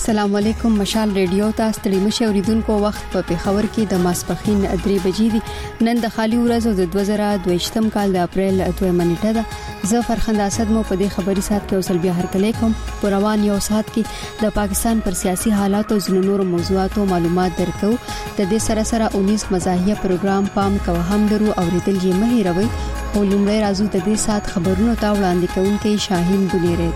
السلام علیکم. مشال ریډیو ته ستړي مشه اوریدونکو وخت په پیښور کې د ماسپخین 3 بجې دي. نن د خالي ورځو د 2022م کال د اپریل 2 منېټه ده. زه فرخنده اسد مو په دې خبري سات کې اوسل بیا هر کله کوم. په روان یو سات کې د پاکستان پر سیاسي حالات او ځینو نور موضوعاتو معلومات درکو. د دې سره 19 مزاحیه پروګرام پام کوه هم درو اوریدل یې مه هیروئ. ولومړی راځو د دې سات خبرونو ته وړاندې کوونکی شاهین بنيره.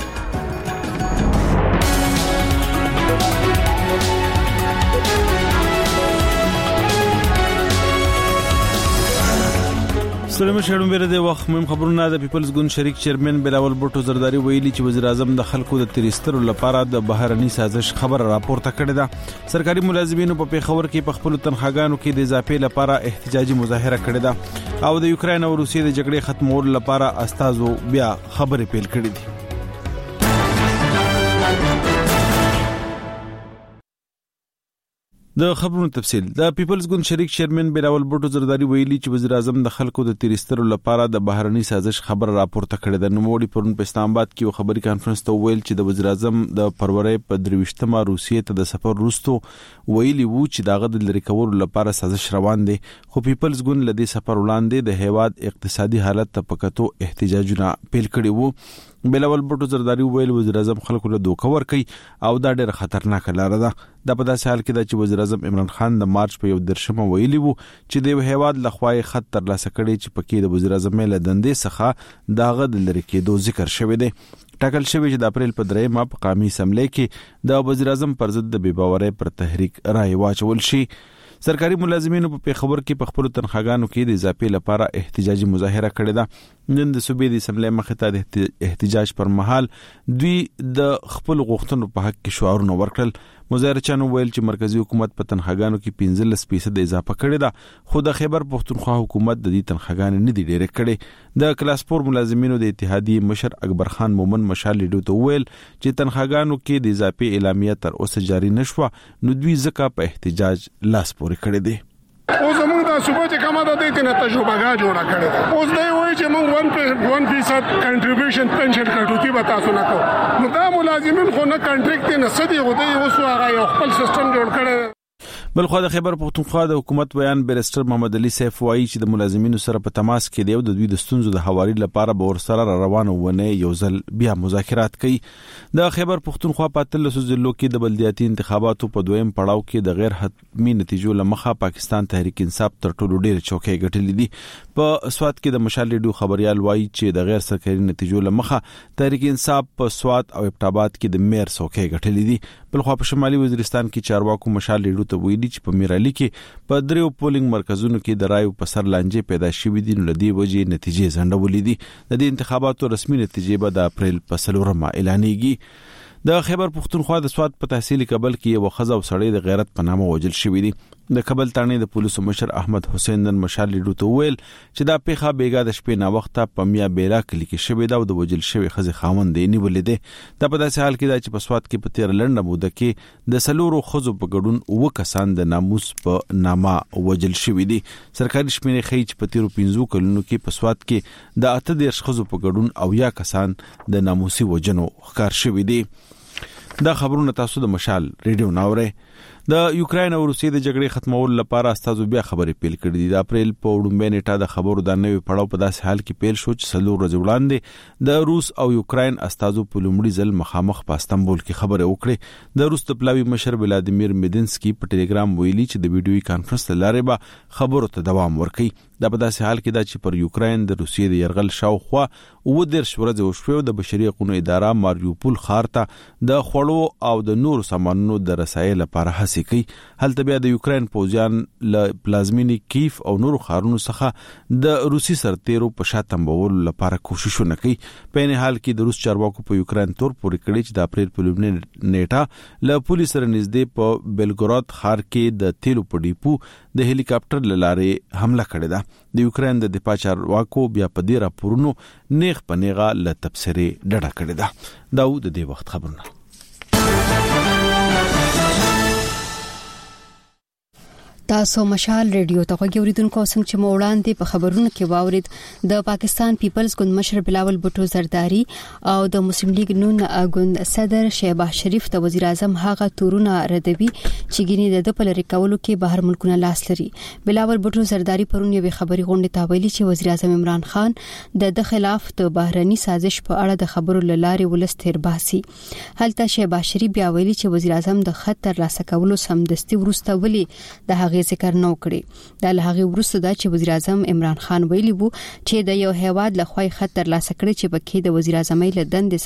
سلام شهرم بیره د وخت مهم خبرونه. د پیپلز ګوند شریک چیرمن بلاول بوټو زرداری ویلي چې وزیر اعظم د خلکو د تریسترو لپاره د بهرني سازش خبر راپورته کړې ده. سرکاري ملازمینو په پیښور کې په خپل تنخواګانو کې د اضافه لپاره احتجاجي مظاهره کړې ده او د یوکرين او روسیې د جګړې ختمولو لپاره استازو بیا خبرې پیل کړې دي. د خبرونو تفصیل. د پیپلز ګوند شریک چیرمن بلاول بوټو زرداری ویلي چې وزیر اعظم د خلکو د تریسترو لپاره د بهرني سازش خبر راپورته کړی د. نوموړي پرون په اسلام آباد کې یو خبري کانفرنس ته ویل چې د وزیر اعظم د فروری په 23مه روسیې ته د سفر وروسته ویلي وو چې داغه د لری کولو لپاره سازش روان دي. خو پیپلز ګوند لدی سفر وړاندې د هیواد اقتصادي حالت ته پکتو احتجاجونه پیل کړي وو. بلاول بوټو زرداری ویل وزیر اعظم خلکو له دوکه ورکي او دا ډېر خطرناک لاره ده. د په داسې حال کې چې وزیر اعظم عمران خان د مارچ په 1 ویلي وو چې د هیواد لخوا خط تر لاسه کړي چې پکې د وزیر اعظم له دندې څخه داغه د لری کېدو ذکر شوی دی. ټاکل شوی چې د اپریل په 3 په قومي اسمبلی کې د وزیر اعظم پر ضد د بې باورۍ پر تحریک رائے واچول شي. سرکاري ملازمینو په پیښور کې په خپل تنخواګانو کې د اضافه لپاره احتجاجي مظاهره کړې ده. نن د صوبې د اسمبلی مخې ته د احتجاج پر مهال دوی د خپل غوښتنو په حق کې شعارونه ورکړل. مظاهرچیانو ویل چې مرکزی حکومت په تنخواګانو کې 15% اضافه کړې ده خو د خیبر پختونخوا حکومت د دې تنخواګانې نه دی ډېرې کړې. د کلاس 4 ملازمینو د اتحادیې مشر اکبر خان مومن مشال لیډو ته ویل چې تنخواګانو کې د اضافه اعلامیه تر اوسه جاری نشوه نو دوی ځکه په احتجاج لاس پورې کړی دی. اوس موږ د صوبې چې کومه د دې ته تجربه جوړه کړې ده. اوس دی وایي چې موږ 1% کنټریبیوشن پنشن کټوتی به تاسو نه کوو. نو دا ملازمین خو نه کنټریکټ نه سدي غوډي اوس هغه یو خپل سیستم جوړ کړی. بلخو د خیبر پختونخوا د حکومت بیان بیرستر محمد علي سیف وایي چې د ملازمینو سره په تماس کې دی او د دوی د ستونزو د حوالې لپاره به ورسره روانه ونه یو ځل بیا مذاکرات کوي. د خیبر پختونخوا په 13 ضلعو کې د بلدیاتي انتخاباتو په دویم پړاو کې د غیر حتمی نتیجو لمخه پاکستان تحریک انصاف تر ټولو ډېر چوکۍ ګټلې دي. په سواد کې د مشال ریډیو خبريال وایي چې د غیر سرکاري نتیجو لمخه تحریک انصاف په سواد او ابټاباد کې د میر چوکۍ ګټلې دي. بلخو په شمالي وزیرستان کې چارواکو مشال ریډیو ته ویلي چې په میرالي کې په 3 پولینګ مرکزونو کې د رایو په سر لانجې پیدا شوې دي. نو لدی وجې نتیجې ځنډولې دي. د دې انتخاباتو رسمي نتیجې به د اپریل په 4 اعلانېږي. د خیبر پختونخوا د سواد په تحصیلي کابل کې یو خزه او سړی د غیرت په نامه وژل شوی دی. د کابل تانې د پولیسو مشر احمد حسین نن مشال لیډو ته ویل چې دا پیښه بیګا د شپې نا وخته په میا بیلا کلی کې شوی دا او د وژل شوی خزه خاوند دی نیولې دی. دا په داسې حال کې دا چې په سواد کې په 13 لنډه موده کې د سلورو خزو په ګډون 9 کسان د ناموس په نامه وژل شوی دي. سرکاري شمیرې ښیي چې په 15 کلونو کې په سواد کې د 8 خزو په ګډون 9 کسان د ناموسي وژنو ښکار شوی دي. دا خبرونه تاسو د مشال ریډیو ناوره. د یوکرين او روسیې د جګړې ختمولو لپاره استازو بیا خبرې پیل کړې دي. د اپریل په 2 نیټه د خبرو د نوې پړاو په داسې حال کې پیل شو چې 4 ورځې وړاندې د روس او یوکرين استازو په لومړي ځل مخامخ په استانبول کې خبرې وکړې. د روس د پلاوي مشر ولادیمیر میدینسکي په ټلګرام ویلي چې د ویډیوي کانفرنس لاره به خبرو ته دوام ورکړي. دا په داسې حال کې دا چې پر یوکرين د روسیې د يرغل شاوخوا 10 ورځې وشوه د بشري حقوقو اداره ماریوپول ښار ته د خوړو او د نورو سامانونو د رسایي لپاره هڅې کوي. هلته بیا د یوکرين پوځیان له پلازمینی کیف او نورو ښارونو څخه د روسي سرتیرو په شاتم بول لپاره کوششونه کوي. په نه حال کې د روس چارواکو په یوکرين تور پورې کړی چې د اپریل په لومړۍ نیټه له پولیس سره نږدې په بیلګراد ښار کې د تیلو په ډیپو د هلیکاپټر لاره حمله کړې ده. د یوکرين د دفاع چارواکو بیا په دې راپورونو نیغ په نیغه له تبصرې ډډه کړې ده. دا د دې وخت خبرونه. تاسو مشال ریډیو ته غوړیدونکو څنګه چې موړاندې په خبرونو کې واورید د پاکستان پیپلز ګوند مشر بلاول بوټو زرداری او د مسلم لیگ نون ګوند صدر شهباز شریف د وزیر اعظم هغه تورونه ردوي چې ګینه د پلری کولو کې بهر ملکونه لاس لري. بلاول بوټو زرداری پرون یو خبري غونډه ته ویلي چې وزیر اعظم عمران خان د خلاف د بهرني سازش په اړه د خبرو لارې ولستر باسي. هلته شهباز شریف بیا ویلي چې وزیر اعظم د خطر لاسه کولو سمدستي ورسته ولي د هغه ذکر نو کړی. د لهغه ورسته دا چې وزیر اعظم عمران خان ویلي وو چې د یو هیواد لخوا خطر لاسه کړی چې بکې د وزیر اعظم له دندې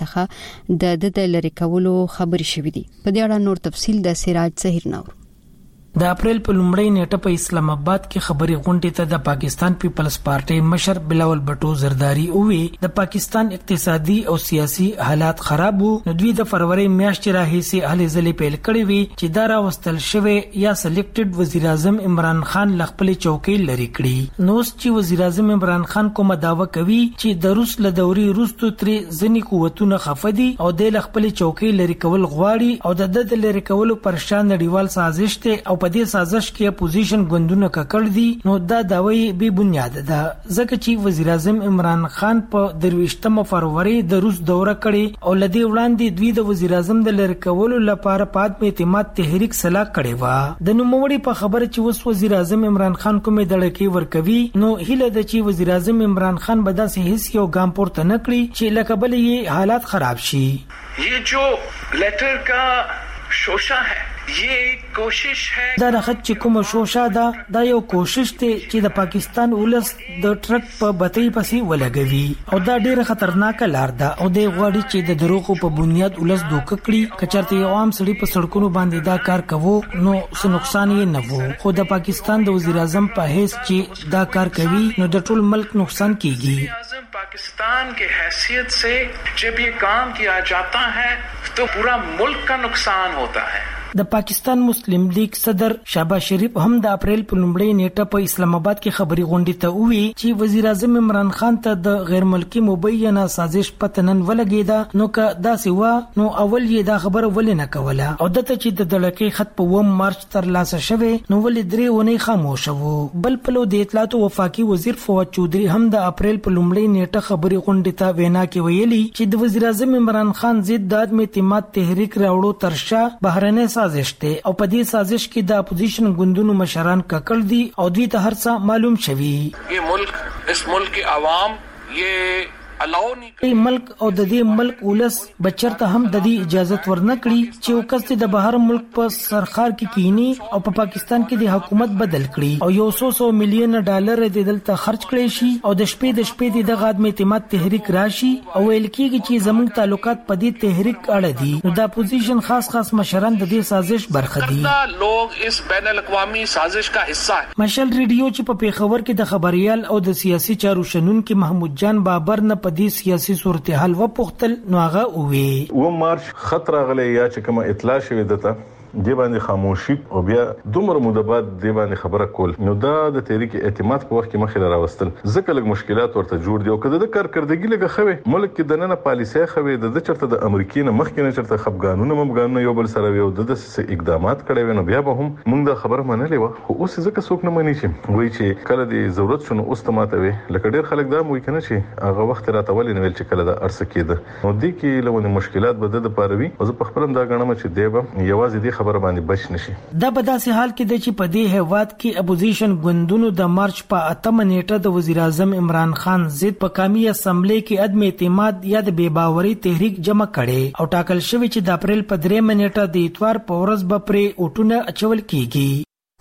څخه د لری کولو خبري شوې دي. په دې اړه نور تفصيل د سراج ظهیر نور. د اپریل په لومړۍ نیټه په اسلام آباد کې خبري غونډې ته د پاکستان پیپلز پارټي مشر بلاول بټو زرداری وی د پاکستان اقتصادي او سیاسي حالات خراب وو. نو دوی د فروری میاشتې راهیسې هلې ځلې پیل کړې وی چې دا راوستل شوی یا سلیکټډ وزیر اعظم عمران خان لخپل چوکۍ لري کړی. نو چې وزیر اعظم عمران خان کومه داوا کوي چې د روس له دوري روستو ترې ځنی قوتونه خفدي او د لخپل چوکۍ لري کول غواړي او د لري کولو پر شان نړیوال سازش ته او په دې سازش کې اپوزیشن ګوندونه ککړ دي. نو دا داوی به بنیاد ده ځکه چې وزیر اعظم عمران خان په 23 فروری د روس دوره کړي او لدی وړاندې دوی د وزیر اعظم د لری کولو لپاره پات اعتماد تحریک صلاح کړي و. د نوموړي په خبره چې وس وزیر اعظم عمران خان کومه دړکې ورکوي نو هله د چې وزیر اعظم عمران خان به داسې هیڅ یو ګام پورته نکړي چې لکه بل یې حالات خراب شي. یہ جو لیٹر کا شوشہ ہے یہ کوشش ہے دا خط چې کوم شوشا دا یو کوشش ته چې د پاکستان ولس د ټرک په بتۍ پسې ولګوي او دا ډیره خطرناک لار ده او د غوړي چې د دروغو په بنیاد ولس دوک کړي. کچرته یو عام سړي په سړکونو باندې دا کار کوو نو څه نقصان یې نه وو. خو د پاکستان د وزیر اعظم په حیث چې دا کار کوي نو د ټول ملک نقصان کیږي. پاکستان کے حیثیت سے جب یہ کام کیا جاتا ہے تو پورا ملک کا نقصان ہوتا ہے. د پاکستان مسلم لیگ صدر شهباز شریف هم د اپریل په لومړۍ نیټه په اسلام آباد کې خبري غونډې ته وی چې وزیر اعظم عمران خان ته د غیر ملکی مبینه سازش پتنن ولګیدا نو که دا سیوا نو اول یې دا خبره ولې نه کوله او دته چې د دړکې خط په 1 مارچ تر لاسه شوه نو ولې درې ونې خاموش وو. بل پلو د اطلاعات او وفاقي وزیر فواد چودري هم د اپریل په لومړۍ نیټه خبري غونډې ته وینا کې ویلي چې د وزیر اعظم عمران خان ضد د عدم اعتماد تحریک راوړو ترشا بهرنۍ سازش ته او په دې سازش کې د اپوزیشن ګوندونو مشران ککړ دي او دوی ته هر څه معلوم شوی. یہ ملک اس ملک کے عوام یہ ملک او د دې ملک ولس بچرته هم د دې اجازه ورنکړي چې وکړي د بهر ملک په سرخار کې کینی او په پاکستان کې د حکومت بدل کړي او یو 100 میلیون ډالر د دلته خرج کړي شي او د شپې د غادم اعتماد تحریک راشي او ویل کېږي چې زموږ تعلقات په دې تحریک اړه دي. نو د اپوزیشن خاص مشران د دې سازش برخه دي. لوگ اس بین الاقوامی سازش کا حصہ ہے. مشال ریډیو چې په پیښور کې د خبريال او د سیاسي چارو شنونکو محمود جان بابر نه په دې سیاسي صورتحال و پختل نو هغه وی 1 مارچ خطر غلې یا چې کوم اطلاع شوه دته دی باندې خاموشي او بیا دومره مده بعد دی باندې خبره کول نو دا د تحریک اعتماد په وخت کې مخې راوستل ځکه لږ مشکلات ورته جوړ دي او کله د کارکردګي لګه خوي ملک کې د نن پالیسي خوي د چرته د امریکای نه مخکې نه چرته خفګانونه ممګانونه یو بل سره یو د اقدامات کړي نو بیا به هم موږ د خبره منلې و خو اوس ځکه څوک نه مني چې وایي چې کله د ضرورت شنو اوس تماته وي لکه ډیر خلک دا موي کنه چې هغه وخت راته ولې نو چې کله دا ارسه کېده نو د کې لونه مشکلات بده د پاروي او زه په خپل دا غنم چې دی به یوازې د خبره باندې بچ نشي. دا په داسې حال کې چې په دې هیواد کې اپوزیشن ګوندونو د مارچ په 8 نیټه د وزیر اعظم عمران خان ضد په قومي اسمبلی کې عدم اعتماد یا د بے باوري تحریک جمع کړي او ټاکل شوی چې د اپریل په 3 نیټه د اتوار په ورځ به پرې اوټونه اچول کیږي.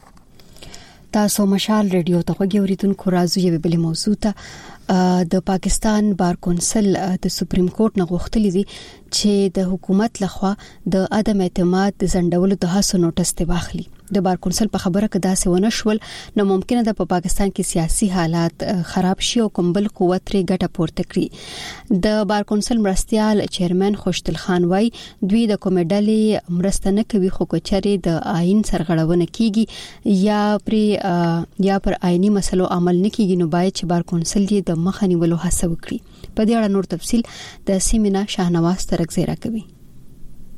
تاسو مشال ریډیو ته غوړیدونکو راځو یو بل موضوع ته د پاکستان بار کونسل د سپریم کورټ نه غوښتلی دي چې د حکومت لخوا د عدم اعتماد د ځنډولو د هڅو نوټس ته واخلي. د بار کونسل په خبره کې داسې ونه شول نو ممکنه ده په پاکستان کې سیاسي حالات خراب شي او کومبل قوت لري ګټه پورته کړي. د بار کونسل مرستيال چیرمن خوشتل خان وای دوی د کومډلې مرسته نه کوي خو کچري د آئین سرغړونه کیږي یا پر آئینی مسلو عمل نه کیږي نو باید چې بار کونسل یې د مخنیولو هڅه وکړي. په دې اړه نور تفصيل د سیمینا شاهنواز ترک زیرا کوي.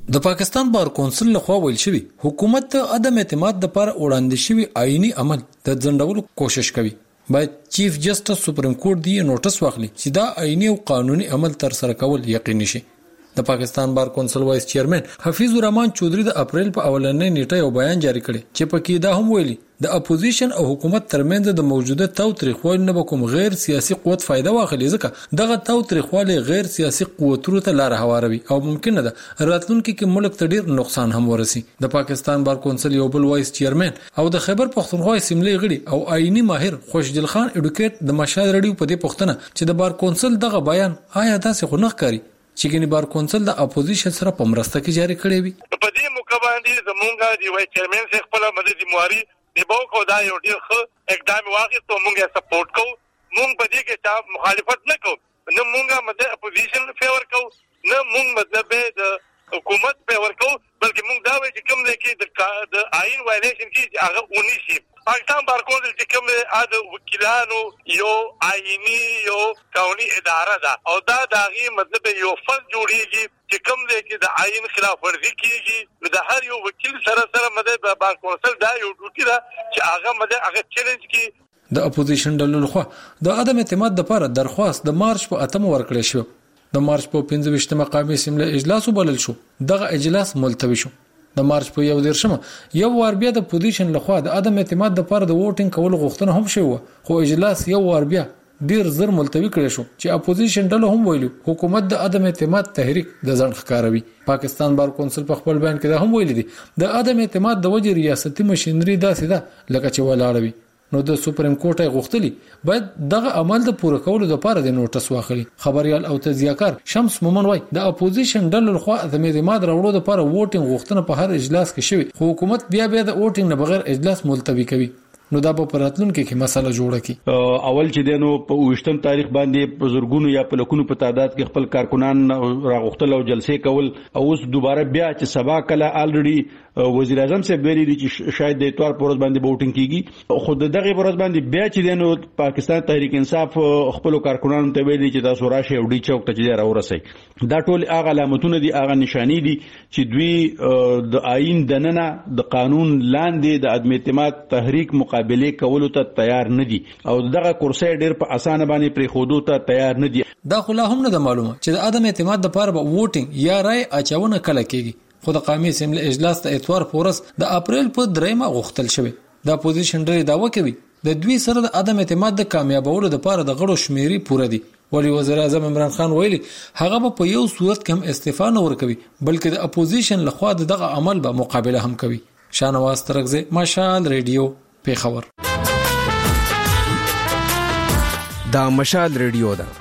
د پاکستان بار کونسل لخوا ویل شوی حکومت ته عدم اعتماد لپاره وړاندې شوی آئینی عمل د ځنډولو کوشش کوي. باید چیف جسټس سپریم کورټ دی نوټس واخلي چې دا آئینی او قانوني عمل تر سره کول یقیني شي. د پاکستان بار کونسل وایس چیرمن حفیظ الرحمن چودھری د اپریل په اولنۍ نیټه یو بیان جاری کړی چې پکې دا هم ویلي د اپوزیشن او حکومت ترمنځ د موجوده تاوتریخوالي نه کوم غیر سیاسي قوت فائدہ واخلي، ځکه دغه تاوتریخوالي غیر سیاسي قوتونو ته لار هواروي او ممکن ده راتلونکي کې ملک ته ډیر نقصان هم ورسي. د پاکستان بار کونسل یو بل وایس چیرمن او د خیبر پختونخوا اسمبلی غړي او آئینی ماهر خوشدل خان اډوکیټ د مشال رډیو په دې پوښتنه چې د بار کونسل دغه بیان آیا تاسو خو نه ښکاري چې ګنې بار کونسل د اپوزیشن سره په مرسته کې جاری کړی وي؟ په دې موقع باندې زمونږ دی وای چیرمن څخه خپل مدد مواري دی بو کو دا یو ډیر ښه اقدام واخیست او موږ یې سپورټ کوو. موږ په دې کې چا مخالفت نه کوو، نه موږ مدد اپوزیشن فیور کوو، نه موږ مطلب د حکومت فیور کوو، بلکې موږ دا وایو چې کوم ځای کې د آئین وایلیشن کې هغه ونی شي. پاکستان بار کونسل چې کوم د وکیلانو یو آئینی یو قانوني اداره ده او دا دغه مطلب یو فصل جوړیږي چې کوم ځای کې د آئین خلاف ورزي کیږي، د هر یو وکیل سره مدد بار کونسل دا یو ډیوټي ده چې هغه مدد هغه چیلنج کی. د اپوزیشن ډلو لخوا د عدم اعتماد لپاره درخواست د مارچ په 8 ورکړل شو. د مارچ په 15 قومي اسمبلی اجلاس وبلل شو. دغه اجلاس ملتوي شو. د مارچ په 11 یو وار بیا د اپوزیشن لخوا د عدم اعتماد لپاره د ووټینګ کول غوښتنه هم شوه، خو اجلاس یو وار بیا ډیر زر ملتوي کړی شو چې اپوزیشن ډلو هم ویلو حکومت د عدم اعتماد تحریک د ځان ښکاروي. پاکستان بار کونسل په خپل بیان کې دا هم ویلي دي د عدم اعتماد د وجې ریاستي مشینری داسې ده لکه چې ولاړوي. نو د سپریم کورټ یې غوښتلی باید دغه عمل د پوره کولو لپاره د نوټس واخلي. خبريال او تجزیه‌کار شمس مومن وای د اپوزیشن ډلو لخوا د اعتماد راوړلو لپاره ووټینګ غوښتنه په هر اجلاس کې شوی، خو حکومت بیا د ووټینګ نه بغیر اجلاس ملتوي کوي. نو دا په راتلونکي کې مسله جوړه کی. اول چې دینو په 28 تاریخ باندې په زورګونو یا په لکونو په تعداد کې خپل کارکونان راغختل او جلسې کول، او اوس دوباره بیا چې سبا کله الریډي وزیر اعظم صاحب ویلي دي چې شاید د اتوار پر ورځ باندې ووټینګ کیږي، خو دغه پر ورځ باندې بیا چې دینو پاکستان تحریک انصاف خپل کارکونانو ته ویلي چې تاسو راشي او ډی چوک ته چې راورسئ. دا ټول هغه علامتونه دي، هغه نشانی دي چې دوی د آئین دننه د قانون لاندې د عدم اعتماد تحریک مقابله کولو ته تیار نه دي او دغه کورسۍ ډیر په اسانه باندې پرې خودو ته تیار نه دي. دا خو لا هم نه معلومه چې د عدم اعتماد لپاره به ووټینګ یا رای اچونه کله کېږي، خو د قومي اسمبلی اجلاس د اتوار پورس د اپریل په 3 غوښتل شوی. د اپوزیشن ډلې داوا کوي د دوی سره د عدم اعتماد د کامیابولو لپاره د غړو شمیرې پوره دي. ولی وزیر اعظم عمران خان ویلي هغه په یو صورت کې هم استعفا نه ورکوي، بلکې د اپوزیشن لخوا دغه عمل به مقابله هم کوي. شانواز ترغزه، مشال ریډیو، پیښور. دا مشال ریډیو ده.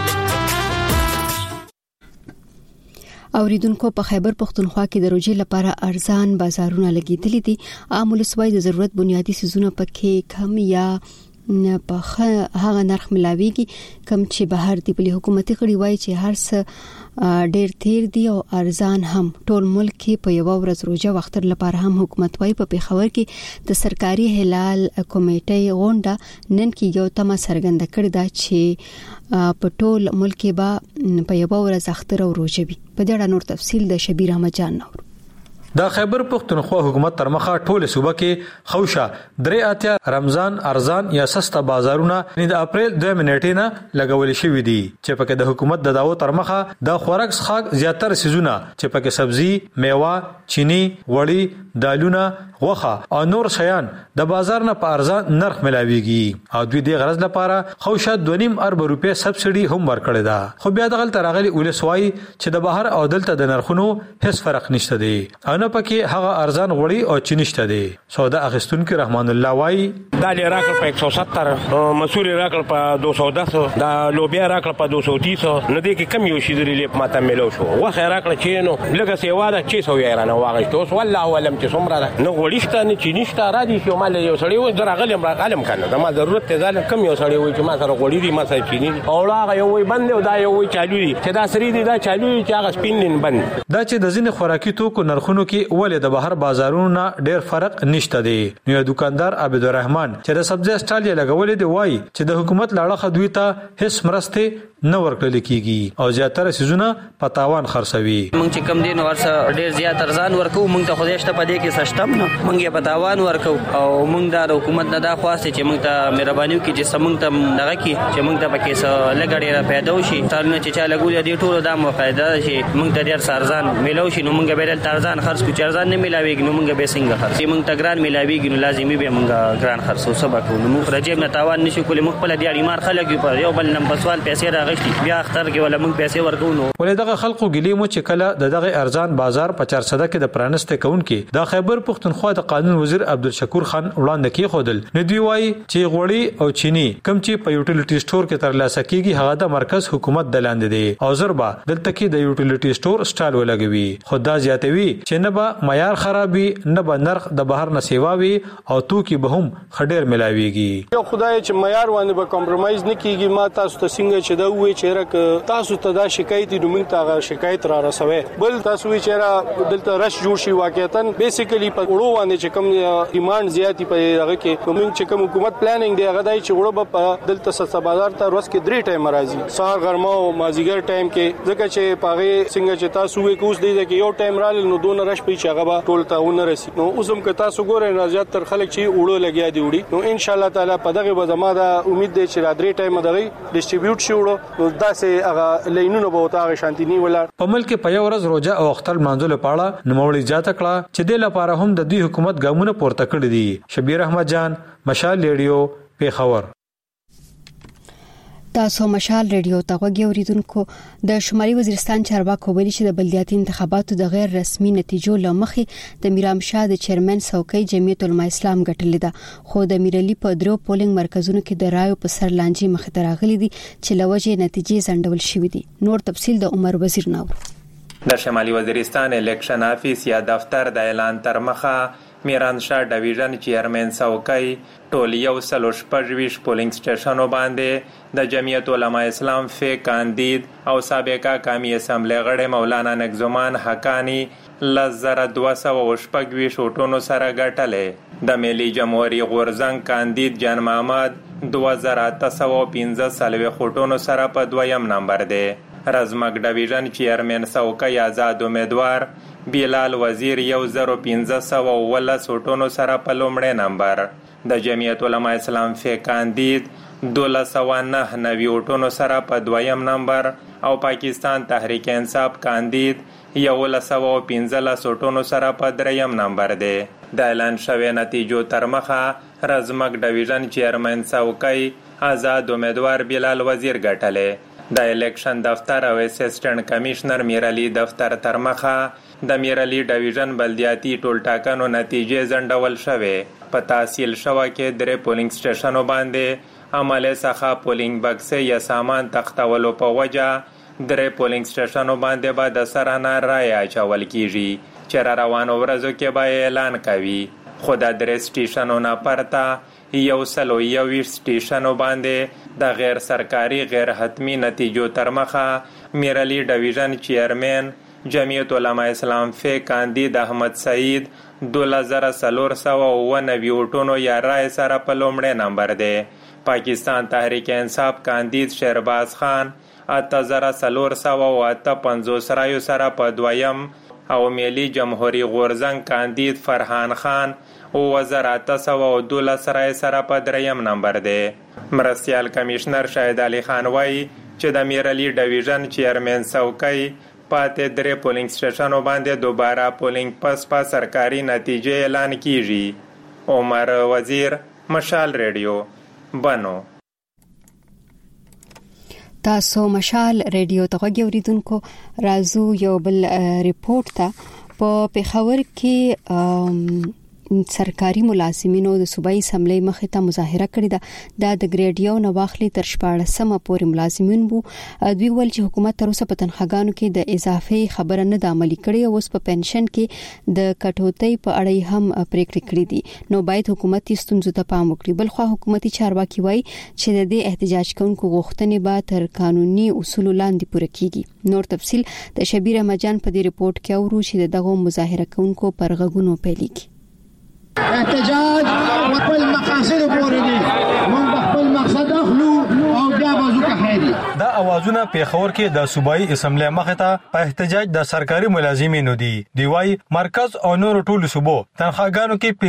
اوریدونکو په خیبر پختونخوا کې د روجي لپاره ارزان بازارونه لګیدلې دي. عام ولسوای د ضرورت بنیادی سيزونه پکې کم یا په هغه نرخ ملاويږي کم چې بهر دی. بلې حکومتي غړي وایي چې هر څه ډېر تیر دی او ارزان هم. ټول ملک کې په یو ورځ روجه وختر لپاره هم حکومت وایي په پیښور کې د سرکاري هلال کمیټې غونډه نن کې یو تمه څرګنده کړې ده چې په ټول ملک کې به په یو ورځ اختر او روجه وي. په دې اړه نور تفصیل د شبیر احمد جان نور. د خیبر پختونخوا حکومت تر مخه ټول صوبه کې خوشا درې اتیا رمضان ارزان یا سستا بازارونه د اپریل 2 نیټې نه لګول شوې دي چې پکې د حکومت د داو تر مخه د خوراک څخه زیاتره سيزونه چې پکې سبزي، میوه، چینی، وړي، دالونه، غوخه او نور شیان د بازار نه په ارزان نرخ ملاويږي او دوی د غرض لپاره خوشا 2.5 ارب روپے سبسيډي هم ورکړي ده. خو بیا دغه ترغلي ولسوای چې د بهر او دلته د نرخونو هیڅ فرق نشته دی. نه پکې هغه ارزان غوړي او چینشته دي. سودا اخستونکو رحمان الله وای دالي راکړ په 170، مسوري راکړ په 210، دا لوبیا راکړ په 230، نه دي کې کم یو شي درې لپ ماته ملو شو. واخه راکړ چې نو لګه سیوا ده 600 یې رانه واغشت. اوس والله ولم چې څومره نه غوړیشته نه چینشته را دي چې مال یو سړی و درغلم راغلم کنه د ما ضرورت ته ځل کم یو سړی وای چې ما سره غوړی دي ما سره چینی او لاغه یو وای بند او دا یو وای چالو دي چې دا سری دي دا چالو چې هغه سپینن بند. دا چې د ځینې خوراکي توکو نرخونو کې ولې د بهر بازارونو ډېر فرق نشته دی. نو دکاندار عبدالرحمن چې د سبزی سټال یې لګولې دی وای چې د حکومت لاړه خدوی ته هیڅ مرسته نه ورکړل کیږي او زیاتره سيزونه په تاوان خرڅوي. مونږ چې کم دین ورسره ډیر زیات ارزان ورکو، مونږ ته خدای شته پدې کې سشتم نه، مونږ یې په تاوان ورکو او مونږ د حکومت نه دا خواسته چې مونږ ته مهرباني وکړي چې سمونږ ته دغه کی چې مونږ ته پکې څه لګړې را پیدا وشي، ترنه چې چا لګول دي ټول دا مو فائدہ شي، مونږ ته ډیر سارزان ملو شي، نو مونږ به ډیر تارزان خرڅ کو، چارزان نه ملاويږي نو مونږ به څنګه خرڅ، مونږ ته ګران ملاويږي نو لازمي به مونږ ګران خرڅو سبق نو مونږ راځي نه تاوان نشو کولای، مونږ په لدی بیمار خلک په یو بل نم پسوال پیسې راغشتي بیا اختر کې ولا مونږ پیسې ورکو. نو ولې دغه خلکو ګلی مو چې کله دغه ارزان بازار په 400 کې د پرانسته کون کې د خیبر پختونخوا د قانون وزیر عبدالشکور خان وړاندې کې خودل نه دی وای چې غوړي او چینی کم چې په یوټیلیټي سٹور کې ترلاسه کیږي هغه د مرکز حکومت د لاندې دی او زربا دلته کې د یوټیلیټي سٹور سټال ولګوي. خدا زیاتوي چې نه به معیار خرابي، نه به نرخ د بهر نه سیواوي او توکي به هم خډیر ملاويږي. یو خدای چې معیار باندې به کمپرمایز نه کیږي. ما تاسو ته څنګه چې دا وې چې راک تاسو ته دا شکایت دی موږ ته شکایت را رسوي، بل تاسو وی چې دلته رش جوړ شي واقعیتاً بیسیکلی په وړو باندې چې کوم ډیماند زیاتی په هغه کې کوم چې کوم حکومت پلانینګ دی هغه دای چې وړو په دلته سستا بازار ته ورځ کې 3 ټایم راځي، سهار غرمه او مازیګر ټایم کې، ځکه چې پاغه څنګه چې تاسو وی کوس دی چې یو ټایم رال نو دون رش په چې هغه ټول ته ونه رسی. نو اوسم که تاسو ګورئ راځي تر خلک چې وړو لګیا دی وړي، نو ان شاء الله تعالی په دغه وزما دا امید دی چې را 3 ټایم دغه ډیسټریبیوټ شي وړو، نو دا سه هغه لینونه به وتا شانتینی ولا په ملک په یو ورځ روزه او اختر منځله پاړه نوموړي جاته کړه چې د لپاره هم د دوی حکومت ګامونه پورته کړی دي. شبیر احمد جان، مشال ریډیو، پیښور. تاسو مشال ریډیو ته غوږی اوریدونکو. د شمالي وزیرستان چارواکو ویلي چې د بلدیاتي انتخاباتو د غیر رسمي نتیجو لمخې د میرام شاه د چیرمن څوکۍ جمعیت العلماء اسلام ګټلې ده، خو د میرلی په درو پولینګ مرکزونو کې د رایو په سر لانجې مخ ته راغلي دي چې لوجه نتیجې ځنډول شوې دي. نور تفصیل د عمر وزیر نور. د شمالي وزیرستان الیکشن افیس یا دفتر د اعلان تر مخه میران شاه ډیویژن چیرمن څوکۍ ټول 126 پولینګ سټیشنو باندې د جمعیت العلماء اسلام فی کاندید او سابقه قومي اسمبلی غړی مولانا نګزمان حقانی 1226 شوټونو سره ګټلې. د ملي جمهوریت غورزنګ کاندید جان محمد 2815 شوټونو سره په دویم نمبر دی. رزمک ډیویژن چیرمن څوکۍ آزاد امیدوار بیلال وزیر 1512 شوټونو سره په لومړی نمبر. د جمعیت العلماء اسلام فی کاندید 1209 ووټونو سره په دویم نمبر او پاکستان تحریک انصاف کاندید 1115 شوټونو سره په دریم نمبر دی. د اعلان شوی نتیجو تر مخه رزمک ډیویژن چیرمن څوکۍ آزاد امیدوار بیلال وزیر ګټلې. د الیکشن دفتر او اسسټنټ کمشنر میرعلی دفتر تر مخه د میرعلی ډیویژن بلدیاتي ټولټاکنو نتیجې ځنډول شوې. په تحصیل شوه کې 3 پولینګ سټیشنو باندې عمل څخه پولینګ بکسې یا سامان تختولو په وجه 3 پولینګ سټیشنو باندې به د سرانه رای اچول کیږي چې را روانو ورځو کې به اعلان کوي. خو د 3 سټیشنو نه پرته 121 سټیشنو باندې د غیر سرکاري غیر حتمی نتیجو تر مخه میرعلی ډیویژن چیرمن جمعیت العلماء اسلام فی کاندید احمد سعید 2409 ووټونو یا رای سره په لومړی نمبر دی. پاکستان تحریک انصاف کاندید شهرباز خان 8458 رایو سره په دویم او ملي جمهوریت غورزنګ کاندید فرحان خان 2812 رای سره په دریم نمبر دی. مرستیال کمشنر شاهد علي خان وایي چې د میرعلی ډیویژن چیرمن څوکۍ پاتې 3 پولینګ سټیشنو باندې دوباره پولینګ پس په سرکاري نتیجې اعلان کیږي. عمر وزیر، مشال ریډیو، بنو. تاسو مشال ریډیو ته غوږی اوریدونکو. راځو یو بل ریپورت ته. په پیښور کې سرکاري ملازمینو د صوبایي اسمبلی مخې ته مظاهره کړې ده. د ګریډ یو نه واخلي تر 14مه پورې ملازمین وو. دوی ویل چې حکومت تر اوسه په تنخواګانو کې د اضافه خبره نه د عملي کړې او اوس په پنشن کې د کټوتۍ په اړه هم پریکړې کړې دي. نو باید حکومت ستونزو ته پام وکړي. بلخو حکومتي چارواکي وایي چې د دې احتجاج کوونکو غوښتنې به تر قانوني اصولو لاندې پوره کیږي. نور تفصیل د شبیر احمد جان په دې ریپورت کې اورو چې دغه مظاهره کوونکو پر غږونو پیلېږي. احتجاج خپل مقاصد پورې دي، موږ خپل مقصد اخلو او بیا بازو کا خېدي. دا اوازونه پیښور کې د صوبایي اسمبلی مخ ته په احتجاج د سرکاري ملازمینو دي. دی وايي مرکز او نور ټولو صوبو تنخواګانو کې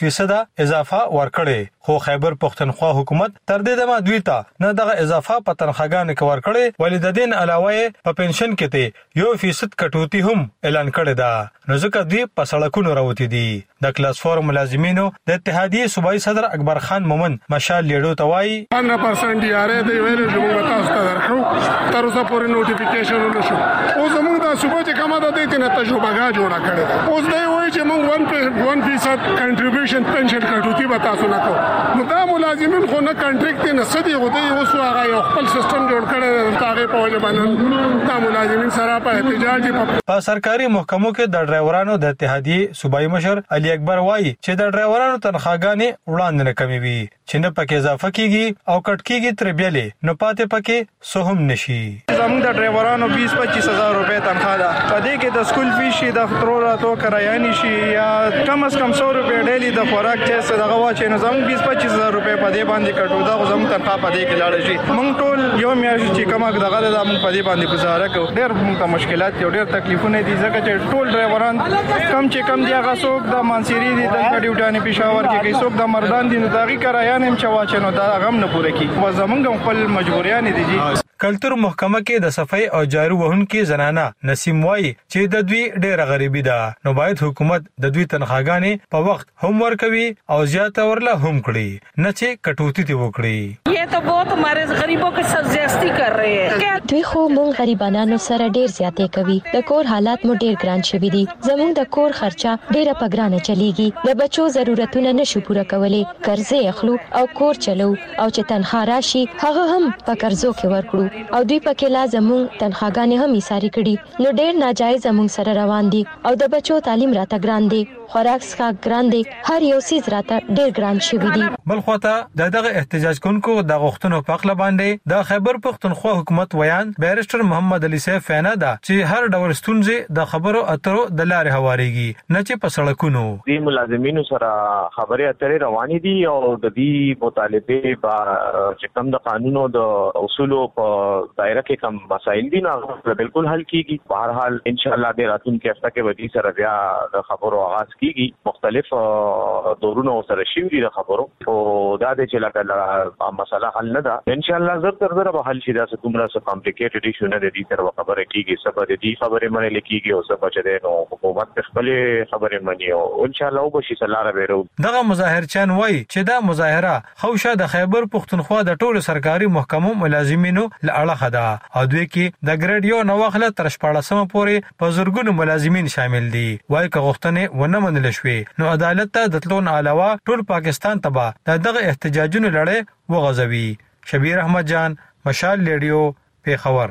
15% اضافه ورکړي، خو خیبر پختونخوا حکومت تر دې دمه دوی ته نه دغه اضافه په تنخواګانو کې ورکړي، ولې د دین علاوه په پنشن کې ته 1% کټوتی هم اعلان کړی دا، نو ځکه دوی په سړکونو راوتی دي. د کلاس 4 ملازمینو د اتحادیې صوبایي صدر اکبر خان مومن مشال لیډو ته وایي 100% دی اره دی ویل چې موږ تاسو ته درکو تر اوسه پورې نوټیفیکیشن ونشو. اوس موږ د صوبې چې کومه ده د دې تجربه جوړه کړې، اوس دی وایي چې موږ 1% کنټریبیوشن پنشن کټوتی به تاسو نه کوو. نو دا ملازمین خو نه کنټریکټ نه سدي غوډي اوس هغه یو خپل سیستم جوړ کړی، هغه په وجه باندې دا ملازمین سره په احتجاج په سرکاري محکمو کې د ډرایورانو د اتحادیې صوبایي مشر علي اکبر وایي چې د ډرایورانو تنخواګانې وړاندې نه کمی وي، چې نه پکې اضافه کیږي او کټ کیږي تر بیلې نو پاتې پکې سهم نشي. زموږ د ډرایورانو 20-25 هزار روپے تنخواه ده، په دې کې د سکول فیس شي، د ترو راتو کرایه نشي، یا کم از کم 100 روپے ډیلی د خوراک چې دغه واچې نو زموږ 20-25 هزار روپے په دې باندې کټو دا زموږ تنخواه په دې کې لاړ شي. موږ ټول یو میاشت چې کومه دغه د موږ په دې باندې گزاره کوو، ډېر موږ مشکلات او ډېر تکلیفونه دي، ځکه چې ټول ډرایوران کم چې کم دی هغه څوک د مانسيري دي د ډیوټانې پېښور کې کوي، څوک د مردان دي، نو دغه کرایه هم چواچ نو دا غم نه پوره کی، و زمونږ خپل مجبوریان دي. کلتور محکمه کې د صفای او جارو وهونکو زنانه نسیم وای چې د دوی ډېر غریبي ده، نو باید حکومت د دوی تنخواګانې په وخت هم ورکوي او زیاته ورله هم کړي، نه چې کټوتی تی وکړي. یہ تو بہت ہمارے غریبوں کے ساتھ زیاستی کر رہے ہیں. دوی خو مونږ غریبانو سره ډېر زیاتې کوي، د کور حالات مو ډېر ګران شوي دي، زموږ د کور خرچه ډېره په ګرانه چلیږي، د بچو ضرورتونه نشو پوره کولی، قرضې اخلو او کور چلو، او چې تنخوا راشي هغه هم په قرضو کې ورکړو، او دوی پکې لازمو تنخواګانې هم ایساري کړي، نو ډېر ناجایز زموږ سره روان دي، او د بچو تعلیم راته ګران دي، خوراک څښاک ګران دي، هر یو څیز راته ډېر ګران شوی دي. بل خواته دغه احتجاج کوونکو د غوښتنو په خپل باندې د خیبر پختونخوا حکومت ویان بیرسټر محمد علي سیف فینا دا چې هر ډول ستونزې د خبرو اترو د لارې هواريږي، نه چې په سړکونو. دي ملازمینو سره خبرې اترې روانې دي او د دې مطالبه چې کوم د قانونو د اصولو په دایره کې کوم مسایل دي نو بالکل حل کیږي. په هر حال ان شاء الله د راتلونکي هفته کې ودی سره بیا د خبرو آغاز کیږي، مختلف دورونه سره شي د خبرو او دا د چې لکه مسله حل نه ده، ان شاء الله زر تر زر به حل شي. دا څه کومره څه کمپلیکیټډ ایشو نه دي، تر خبره کیږي سبا د دې خبرې منې لیکيږي او سبا چې نو حکومت خپل خبرې مني او ان شاء الله وبشي سلاره بیرو. دغه مظاهر چان وای چې دا مظاهره خوشه د خیبر پختونخوا د ټولو سرکاري محکمو ملازمینو لړخه ده او دوی کې د ګریډ یو نوخله تر 14 پورې په زورګونو ملازمین شامل دي. وای که غوښتنې ونه منل شوې نو عدالت ته د تلون علاوه ټول پاکستان ته دغه احتجاجونو لړۍ وغځوي. شبیر احمد جان، مشال ریډیو، پیښور.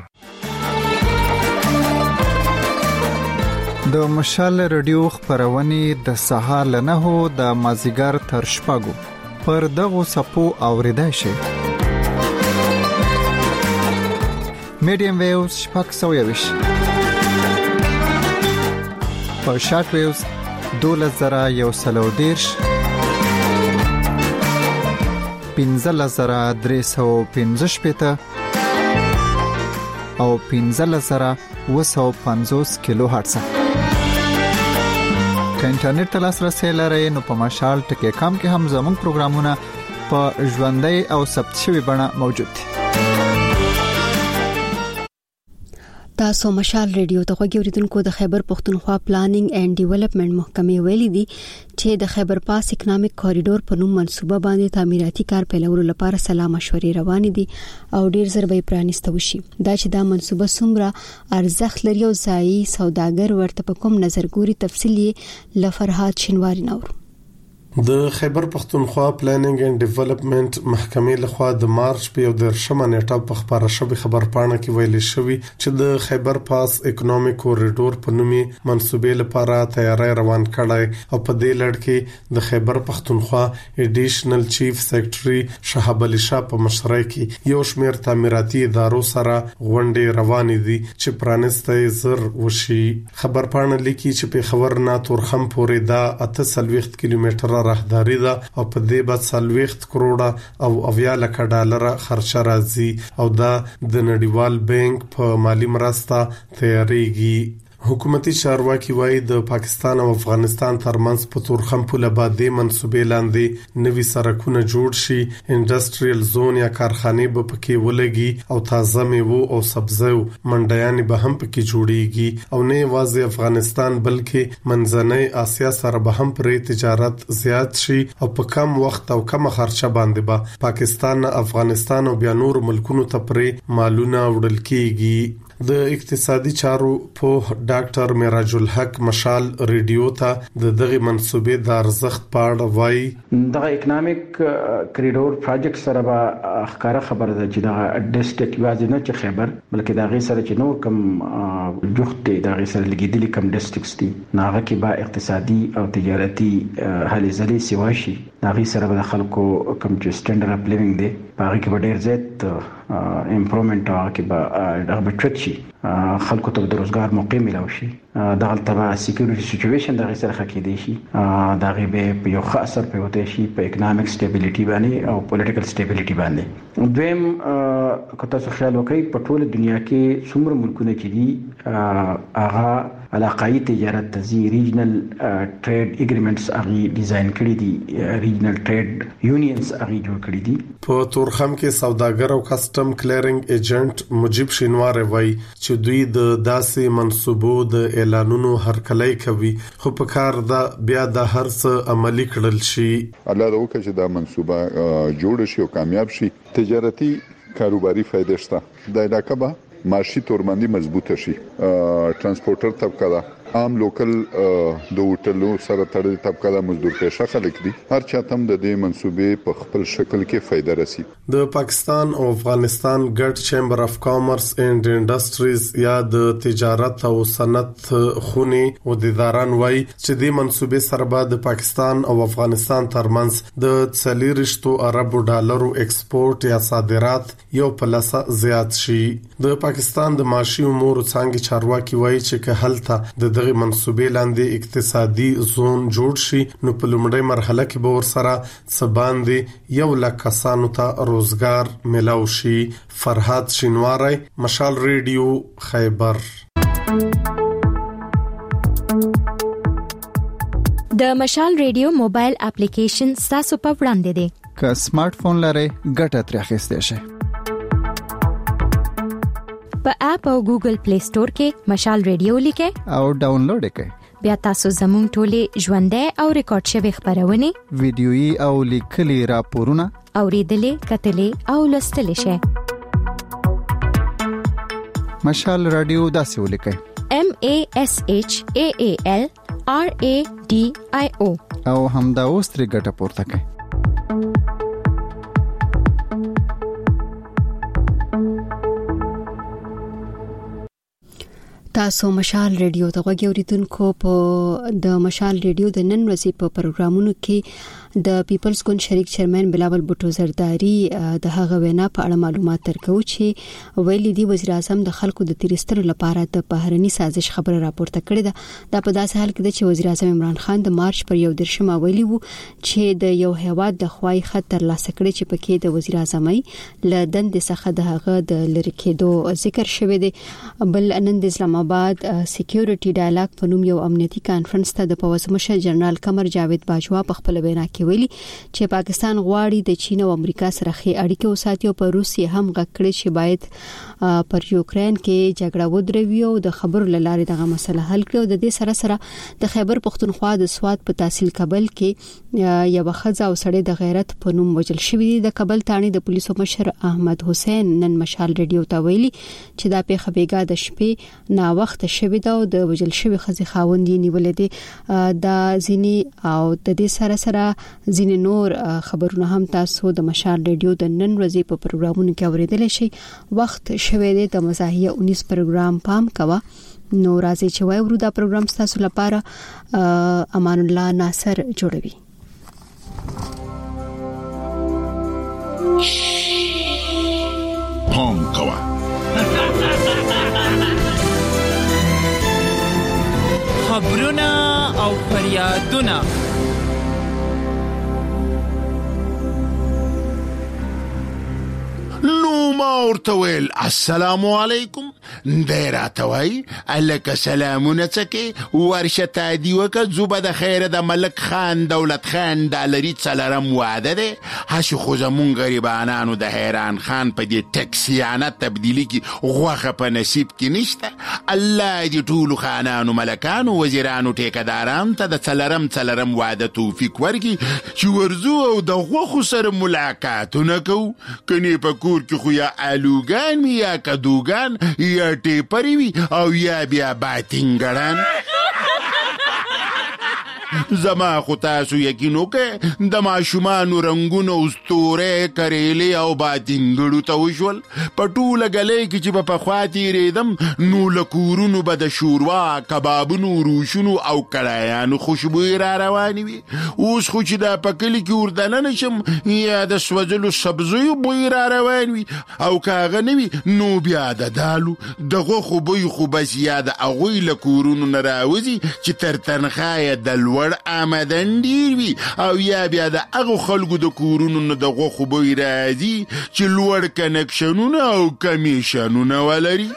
د مشال ریډیو خبرونه د سهار له 9 د مازیګر تر شپږو پر دغه سپو اوریدای شي. میډیم ویوز شپږ سویوش په شارټ ویوز 12113 15315 او 15750 کیلو هرتز. که انټرنیټ ته لاسرسي لرئ نو په مشال ټکی کام کې هم زموږ پروګرامونه په ژوندۍ او ثبت شوی بڼه موجود دي. تاسو مشال ریډیو ته غوږی اوریدونکو د خیبر پختونخوا پلانینګ اینڈ ډیولپمنٹ محکمې ویلي دي چې د خیبر پاس اکونومیک کوریډور په نوم منصوبه باندې تعمیراتي کار پیلولو لپاره سلا مشورې روان دي او ډیر زر به پرانیسته وشي. دا چې دا منصوبه څومره ارزښت لري او ځایي سوداګر ورته په کوم نظر ګوري، تفصیل یې لفرحات شینواری نور. د خیبر پختونخوا پلانینګ اینڈ ډیولپمنٹ محکمې لخوا د مارچ په 11 نیټه په خبره شوی خبرپاڼه کې ویل شوی چې د خیبر پاس اکونومیک کوریډور په نوم منصوبې لپاره تیاری روان کړای او په دې لړ کې د خیبر پختونخوا ایډیشنل چیف سیکریټري شهاب علي شاه په مشرۍ کې یو شمېر تعمیراتي ادارو سره غونډې روانې دي چې پرانسته زر وشي. خبرپاڼه لیکي چې په خبر نه تورخم پورې دا 38 کیلومتره کیلومتره راهداري ده او په دې به 40 کروڑه او 80 لک ډالر خرچه راځي او دا د نړیوال بانک په مالی مرسته تیاریږي. حکومتي چارواکي وایي د پاکستان او افغانستان ترمنځ په تورخم پوله باندې منسوبې لاندې نوي سړکونه جوړ شي، انډستریال زون یا کارخانه به پکې ولګي او تازه میوه او سبزیو منډیان به هم پکې جوړيږي او نه یوازې افغانستان بلکې منځنۍ اسیا سره به هم پر تجارت زیات شي او په کم وخت او کم خرچه باندې به پاکستان، افغانستان او بیا نور ملکونو ته پرې مالونه وړل کیږي. د اقتصادي چارو په ډاکټر معراج الحق مشال ریډیو ته دغه منسوبې د ارزښت په اړه وایي. دغه اکونومیک کریډور پروجیکټ سره به ښکارا خبره ده چې دغه ډیسټریکټ یوازې نه چې خیبر بلکې دغه سره چې نور کم جوخت دي دغه سره لګیدلي کم ډیسټریکټس دي ناغه کې به اقتصادي او تجارتي هلې ځلې سیوا شي. دغه سره به خلکو کم چې سټانډرډ اپ لیوینګ دي هغه کې به ډیر زیات امپروومنت هغه کې به دغه بچت شي، خلکو ته د روزګار موقع ملو شي، دغه تبع سکیورټي سچويشن دغه سره خکې دي شي، دغه به په یو ښه اثر پوي شي په اکونومیک سټیبিলিټي باندې او پولیټیکل سټیبিলিټي باندې. دویم کته څه خیال وکړي په ټوله دنیا کې څومره ملکونه چې دي هغه علاقائی تجارت تزي ریجنل ټریډ اګریمنټس هغه ډیزاین کړی دي، ریجنل ټریډ یونینز هغه جوړ کړی دي. په تورخم کې سوداګر او کسٹم کلیرینګ ایجنټ مجيب شینوار وایي چې دوی د داسې منسوبو د اعلانونو هرکلی کوي خو په کار دا بیا د هر څه عملی کړل شي. الله دې وکړي چې دا منسوبه جوړ شي او کامیاب شي. تجارتي کاروباري فائدې شته، د علاقې به معاشي تورمندي مضبوطه شي. ترانسپورټر طبقه ده، عام لوکل د هوټلو سره تړلې طبقه د مزدور پیشه خلک دي، هر چاته هم د دې منسوبې په خپل شکل کې فائدہ رسي. د پاکستان او افغانستان ګډ چیمبر اف کامرس اینڈ انډستریز یا د تجارت او صنعت خونی او د اداران وای چې د منسوبې سره به د پاکستان او افغانستان ترمنځ د 40 اربو ډالرو ایکسپورت یا صادرات یو پلسه زیات شي. د پاکستان د معاشي امور څنګه چارواکي وای چې که هلته د دغه منسوبې لاندې اقتصادي زون جوړ شي نو په لومړۍ مرحله کې به ورسره سباندې 1 لک کسانو ته روزګار ملاو شي. فرحات شینواری، مشال ریډیو، خیبر. د مشال ریډیو موبایل اپلیکیشن تاسو په وړاندې دی. که سمارټ فون لرئ ګټه ترې اخیستئ شئ. په اپ او ګوګل پلی سٹور کې مشال ریډیو لیکئ او ډاونلوډ کړئ. بیا تاسو زموږ ټولې ژوندۍ او ریکارډ شوی خبرونه، ویډیويي او لیکلي راپورونه اوریدلې، کتلې او لوستلې شئ. مشال رادیو داسې ولیکئ: MASHAAL RADIO او همدا اوس ترې ګټه پورته کړئ. تاسو مشال ریډیو ته غوږی اوریدونکو. په د مشال ریډیو د نن ورځې په پروګرامونو کې د پیپلز ګوند شریک چیرمن بلاول بوټو زرداری د هغه وینا په اړه معلومات ترکو چې ویلي دی وزیر اعظم د خلکو د تیرسترو لپاره د بهرني سازش خبره راپورته کړې ده. دا په داسې حال کې ده چې وزیر اعظم عمران خان د مارچ پر 1 ویلي وو چې د یو هیواد د خوای خطر لاسه کړی چې پکې د وزیر اعظمي ل دند څخه د هغه د لری کېدو ذکر شوی دی. بل نن د اسلام آباد سکیورټي ډایلاګ په نوم یو امنیتي کانفرنس ته د پوزمشر جنرال قمر جاوید باجوا په خپل وینا کې ویلي چې پاکستان غواړي د چین او امریکا سره ښې اړیکې وساتي او په روسیې هم غږ کړی چې باید پر یوکرين کې جګړه ودروي او د خبرو لاره دغه مسله حل کړي. او د دې سره سره د خیبر پختونخوا د سواد په تحصیل کابل کې یو خزه او سړی د غیرت په نوم وجل شوی دی. د کابل تانی د پولیسو مشر احمد حسین نن مشال ریډیو ته ویلي چې دا په خبيګا د شپې نا وخت شوی دا او د وجل شوی خزه خاوند نیولې دي. دا ځینی او د دې سره سره ځینې نور خبرونه هم تاسو د مشال ریډیو د نن ورځې په پروګرامونو کې اوریدل شي. وخت شوی دی د مزاحیه 19 پروګرام پام کوا. نو راځي چې وای ورو دا پروګرام تاسو لپاره امان الله ناصر جوړوي. پام کوا. خبرونه او فریادونه نو ما ورته ویل السلام علیکم. دی راته وایي هلکه سلامونه څه کې ورشه تادي وکړه ځو به د خیره د ملک خان دولت خان ډالري څلرم واده دی. هسې خو زمونږ غریبانانو د حیران خان په دې ټکسیانه تبدیلي کې غوښه په نصیب کې نشته. الله دې ټولو خانانو ملکانو وزیرانو ټیکهدارانو ته د څلرم واده توفیق ورکړي چې ورځو او د غوښو سره ملاقاتونه کوو. کنې په کور کې خو یا آلوګان وي یا کدوګان یا ټیپرې وي او یا بیا باتینګړان. زما خو تاسو یقین وکړئ د ماشومانو رنګونه استورې کریلې او باتینګړو ته وشول. په ټوله ګلۍ کې چې به پخوا تېرېدم نو له کورونو به د شوروا کبابونو روشونو او کړایانو خوشبویې را روانې وي. اوس خو چې دا په کلي کې وردننه شم یا د سوځلو سبزیو بوی را روان وي او که هغه نه وي نو بیا د دالو د غوښو بوی خو بس یا د هغوی له کورونو نه راوځي چې تر تنخواه د لوړ آمدن ډیر وي او یا بیا د هغو خلکو د کورونو نه د غوښو بوی راځي چې لوړ کنکشنونه او کمیشنونه ولري.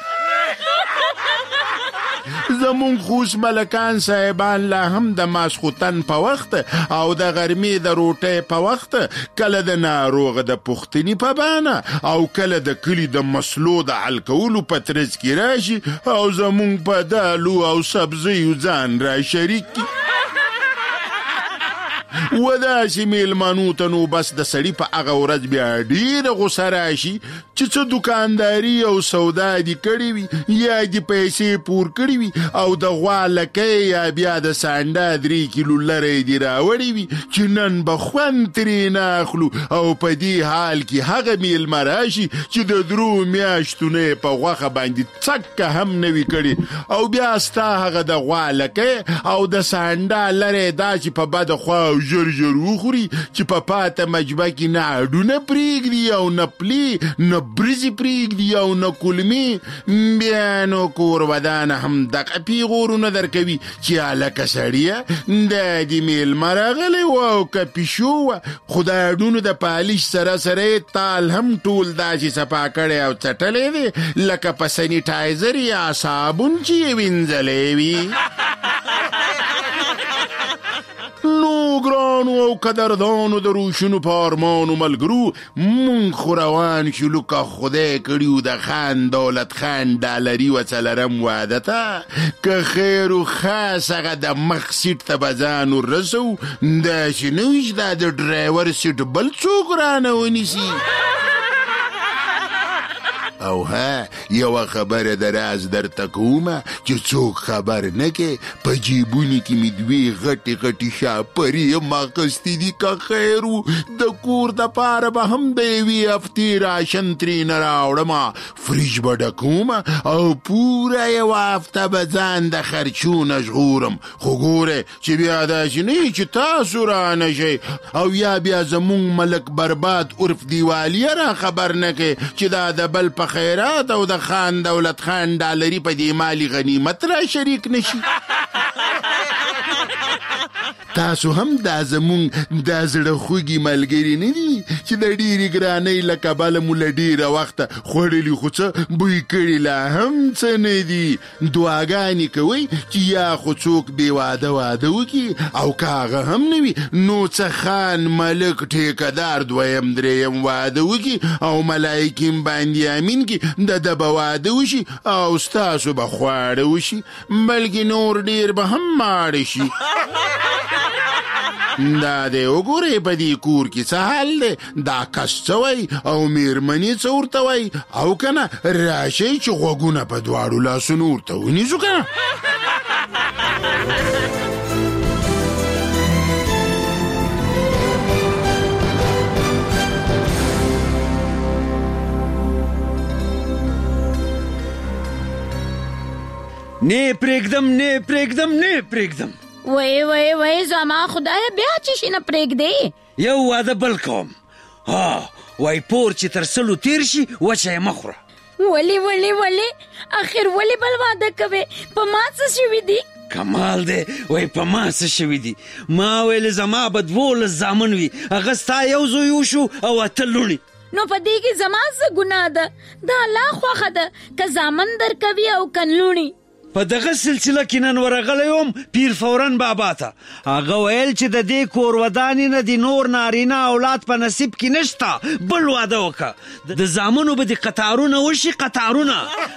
زمون خوش ملکان صاحبان لا هم د ماسخوتن په وخت او د غرمې د روټۍ په وخت کله د ناروغ د پختنی په بانه او کله د کلی د مسلو د حل کولو په ترڅ کې راشي او زمون په دالو او سبزیو ځان را شریک کی. وداسې میلمانو ته نو بس د سړي په هغه ورځ بیا ډېره غوسه راشي چې څه دوکانداري او سودا دې کړې وي یا دې پیسې پور کړې وي او د غوا لکۍ یا بیا د سانډا 3 کیلو لرې دې راوړې وي چې نن به خوند ترې نه اخلو او په دې حال کې هغه میلمه راشي چې د 3 میاشتو نه په غوښه باندې څکه هم نه وي کړې او بیا ستا هغه د غوا لکۍ او د سانډا لرې دا چې په بده خوا ژر وخوري چې په پاته مجبه کې نه اډونه پرېږدي او نه پلي نه برزې پرېږدي او نه کلمې. بیا نو کور ودانه هم دغه پیغورونه درکوي چې هلکه سړیه دا دې میلمه راغلی و او که پیشو وه خو د اډونو د پالش سره سره تال هم ټول داسې صفا کړی او څټلی دی لکه په سینیټایزر یا صابون چې یې وینځلی وي. نو ګرانو او قدردانو د روشونو په ارمانو ملګرو مونږ خو روان شو لکه خدای کړي د خان دولت خان ډالري و څلرم واده ته که خیر و خاص هغه د مخ سیټ ته به ځان ورسو داسې نه وي چې دا د ډرایور سیټ بل څوک رانه ونیسي. او ها یوه خبره د راز درته کومه چې څوک خبر نه کې په جیبونو کې مې 2 غټې شاپرې ماخستې دي که خیر و د کور دپاره به هم د یوې هفتې راشن ترېنه راوړمه فریج به ډکومه او پوره یوه هفته به ځان د خرچونه ژغورم. خو ګوره چې بیا داسې نه وي چې تاسو رانه شئ او یا بیا زمونږ ملک برباد عرف دیوالیه را خبر نه کې چې دا د بل په خیرات او د خان دولت خان ډالري په دې مالی غنیمت را شریک نشي. تاسو هم دا زمونږ دا زړه خوږي ملګري نه دي چې د ډېرې ګرانۍ له کبله مو له ډېره وخته خوړلي خو څه بوی کړي لا هم څه نه دي. دعاګانې کوئ چې یا خو څوک بې واده وکړي او که هغه هم نه وي نو څه خان ملک ټیکهدار 2یم 3یم واده وکړي او ملایکې باندې امین کې د به واده وشي او ستاسو به خواړه وشي بلکې نور ډېر به هم ماړه شي. دا دی وګورئ په دې کور کې څه حال دی دا کس څه وایي او میرمنې څه ورته وایي او که نه راشئ چې غوږونه په دواړو لاسونو ورته ونیسو که نه. نه پرېږدم وای زما خدای بیا چې شي نه پرېږدې. یو واده بل کوم. وای پور چې تر 100 تیر شي وچه یې مه خوره. ولې اخر ولې بل واده کوې په ما څه شوي دي؟ کمال دی وای په ما څه شوي دي ما ویل زما به 12 زامن وي هغه ستا یو زوی وشو او 8 لوڼې. نو په دې کې زما څه ګناه ده؟ د الله خوښه ده که زامن درکوي او کنلوڼي. په دغه سلسله کې نن ورغلی وم پیر فورن بابا ته. هغه ویل چې د دې کور ودانې نه د نور نارینه اولاد په نصیب کې نشته، بل واده وکړه. د زامنو به د قطارونه وشي، قطارونه.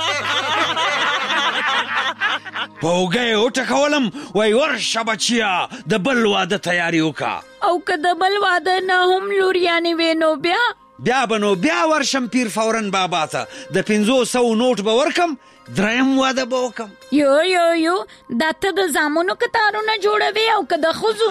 په اوږه یې وټکولم، وایي ورشه بچیه د بل واده تیاري وکړه. او که د بل واده نه هم لوریانې وې نو بیا به نو بیا ورشم پیر فورن بابا ته، د 500 نوټ به ورکم، دریم واده به وکم. یو دا ته د زامنو قطارونه جوړوي او که د ښځو؟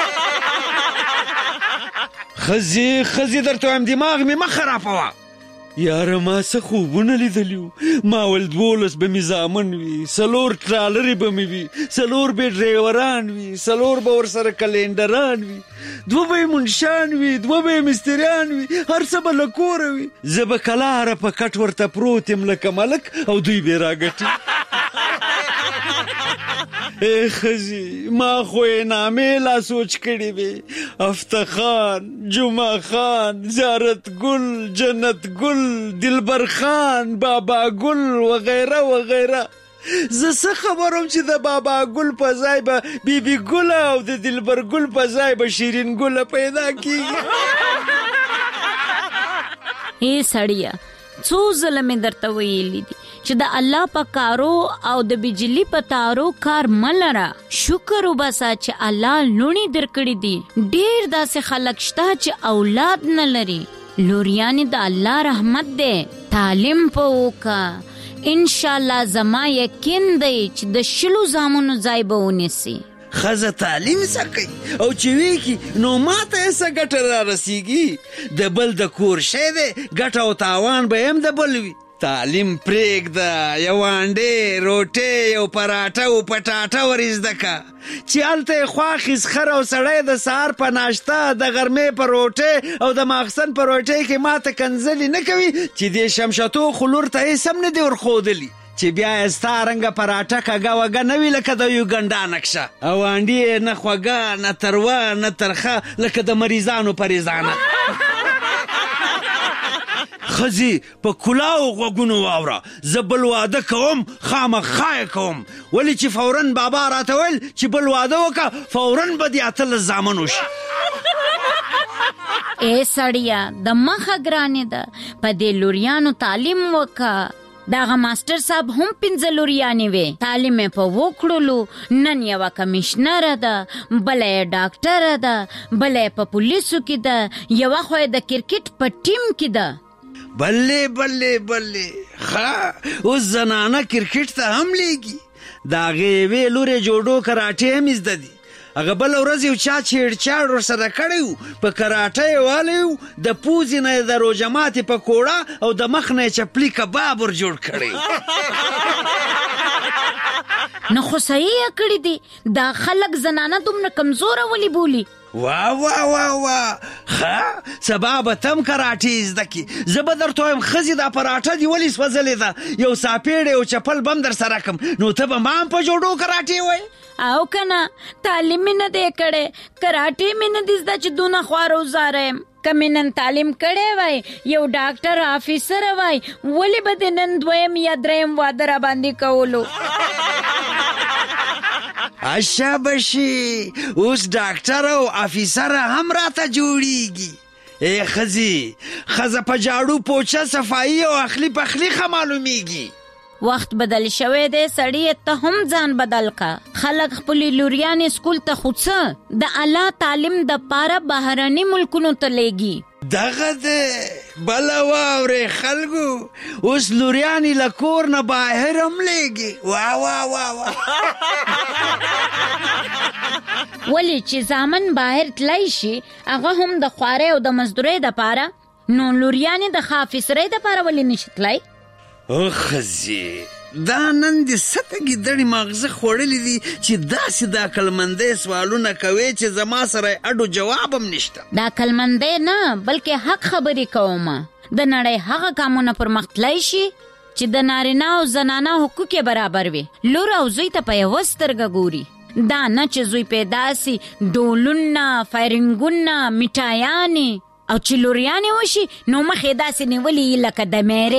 ښځې درته وایم دماغ مې مه خرابوه. یاره ما څه خوبونه لیدلي وو. ما ول 12 به مې زامن وي، 4 ټرالرې به مې وي، 4 به ډریوران وي، 4 به ورسره کلینډران وي، 2 به یې منشان وي، 2 به یې مستریان وي، هر څه به له کوره وي. زه به کلاره په کټ ورته پروت یم لکه ملک او دوی به راګټي. ای ښځې ما خو یې نامې لا سوچ کړي وې، افتخان، جمعه خان، زیارت ګل، جنت ګل، دلبر خان، بابا ګل وغیره وغیره. زه څه خبرم چې د بابا ګل په ځای به بیبي ګله او د دلبر ګل په ځای به شیرین ګله پیدا کیږي. ای سړیه څو ځله مې درته ویلي دي چې د الله په کارو او د بجلی په تارو کار ملره. شکر وباسه چې الله لونی درکړي دي. ډیر داسې خلک شته چې اولاد نه لري. لوریانې د الله رحمت دی. تعلیم په وکړه، انشاءالله زما یقین دی چې د 10 زامنو ځای به ونیسي. ښځه تعلیم څه کوي او چې وی کی نو ماته یې څه ګټه را رسیږي؟ د بل د کور شی دی، ګټه او تاوان به هم د بل وي. تعلیم پرېږده، یو انډې، روټۍ، یو پراټه او پټاټه ور زده که چې هلته یې خواښي خر او سړی د سهار په ناشته، د غرمې په روټۍ او د ماخستن په روټۍ کې ماته کنځلې نه کوي چې دې شمشتو خلور ته هېڅ هم نه دي ورښودلي چې بیا یې ستا رنګه پراټه کږه وږه نه وي لکه د یوګنډا نقشه، او انډې یې نه خوږه نه تروه نه ترخه لکه د مریضانو پریزانه. ښځې په کلاو غوږونو واوره، زه بل واده کوم، خامخا یې کوم. ولې چې فورن بابا راته ویل چې بل واده وکړه فورن به دې 18 زامن وشي. ای سړیه د مخه ګرانې ده، په دې لوریانو تعلیم وکړه. دغه ماستر صاحب هم 5 لوریانې وې، تعلیم یې په وکړلو. نن یوه کمیشنره ده، بله یې ډاکټره ده، بله یې په پولیسو کې ده، یوه خو یې د کرکټ په ټیم کې ده. بلې اوس زنانه کرکټ ته هم لیږي. د هغې یوې لورې جوډو کراټې هم زده دي. هغه بله ورځ یو چا چیړچاړ ورسره کړی و، په کراټه یې والی و، د پوزې نه یې د روژه ماتې پکوړه او د مخ نه یې چپلي کباب ور جوړ کړی. نو خو صحیح یې کړي دي. دا خلک زنانه دومره کمزوره ولې بولي؟ وا سبا به تم کراټې زده کړي. زه به درته وایم ښځې دا پراټه دې ولې سوځلې ده، یو ساپېړی او چپل به هم در سره کړم، نو ته به ما هم په جوړو کراټې وایې؟ او کنه تعلیم مې نه دی کړی، کراټې مې نه دي زده چې دونه خواره وزاره یم. که مې نن تعلیم کړی وای، یو ډاکټر افیسر وای، ولې به د نن 2یم یا 3یم واده را باندې کولو؟ اشه بشي اوس ډاکټر او افیسر هم راته جوړیږي. ای ښځه په جاړو پوچه صفایي او اخلي پخلي ښه معلومیږي. وخت بدل شوی دی سړی، ته هم ځان بدل کا. خلک خپلې لوریانې سکول ته خو څه د الله تعلیم د پاره بهرني ملکونو ته لیږي. دغه دی بله واورې خلکو، اوس لوریانې له کور نه بهر هم لیږي. وا ولې چې زامن بهر تللی شي هغه هم د خوارۍ او د مزدورۍ دپاره، نو لوریانې د ښه افیسرۍ دپاره ولې نشي تللی؟ او ښځې دا نن دې څه ګیدړې ماغزه خوړلي دي چې داسې د عقلمندۍ سوالونه کوې چې زما سره یې اډو جواب هم نشته. د عقلمندۍ نه بلکې حق خبرې کومه. د نړۍ هغه کامونه پر مخ تللی شي چې د نارینه او زنانه حقوق یې برابر وي. لور او زوی ته په یوه سترګه ګوري. دا نه چې زوی پیدا سي ډولونه، فایرنګونه، میټایانې. او چې لوریانې وشي نو مخې داسې نیولې لکه د میرې.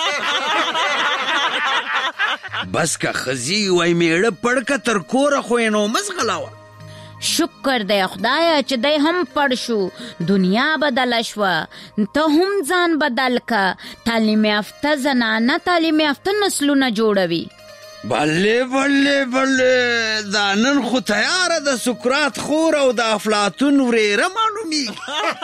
بس که ښځې وای میړه پړکه تر کوره خو یې نو مزغلاوه. شکر دی خدایا چې دی هم پړ شو، دنیا بدله شوه، ته هم ځان بدل که. تعلیم یافته زنانه تعلیم یافته نسلونه جوړوي. بله بله بله، دا نن خو تیاره د سقراط خور او د افلاطون وریره معلومیږي.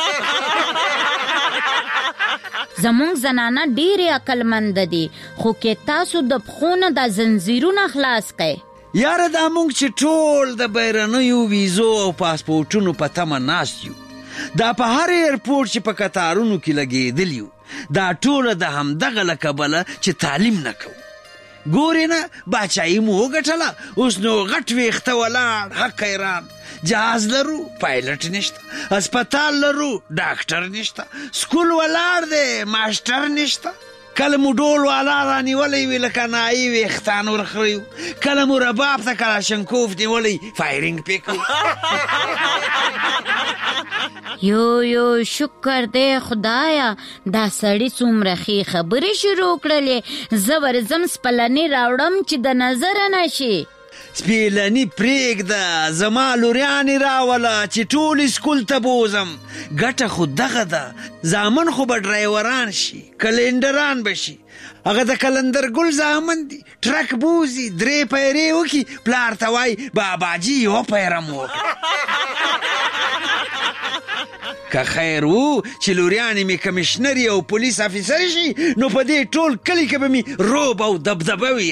زمونږ زنانه ډېرې عقلمنده دي، خو کې تاسو د پښو نه دا زنځیرونه خلاص کئ. یاره دا مونږ چې ټول د بیرنیو ویزو او پاسپورټونو په تمه ناست یو، دا په هر ایرپورټ چې په کتارونو کې لګېدل یو، دا ټوله د همدغه له کبله چې تعلیم نه کوو. ګورې نه باچایي مو وګټله، اوس نو غټ ویښته ولاړ حق ایران. جهاز لرو پایلټ نشته، اسپتال لرو ډاکټر نشته، سکول ولاړ دی ماسټر نشته. کله مو ډول والا رانیولی وي لکه نایي ویښتان ورخریو، کله مو رباب ته کلاشنکوف نیولی فایرینګ پې کوو. یو شکر دی خدایا، دا سړی څومره ښې خبرې شروع کړلې. زه ورځم سپلنې راوړم چې د نظره نشي. سپیلنی پریږده، زما لوریانې راوله چې ټول سکول ته بوزم. ګټه خو دغه ده، زامن خو به ډرایوران شي، کلندران به شي. هغه د کلندر ګل زامن دي، ټرک بوزي، 3 پیرې وکي، پلار ته وای باباجي یو پیرم وکړه. که خیر وو چې لوریانې مې کمیشنري او پولیس افیسر شي، نو په دې ټول کلي کې به مې روب او دبدبه وي.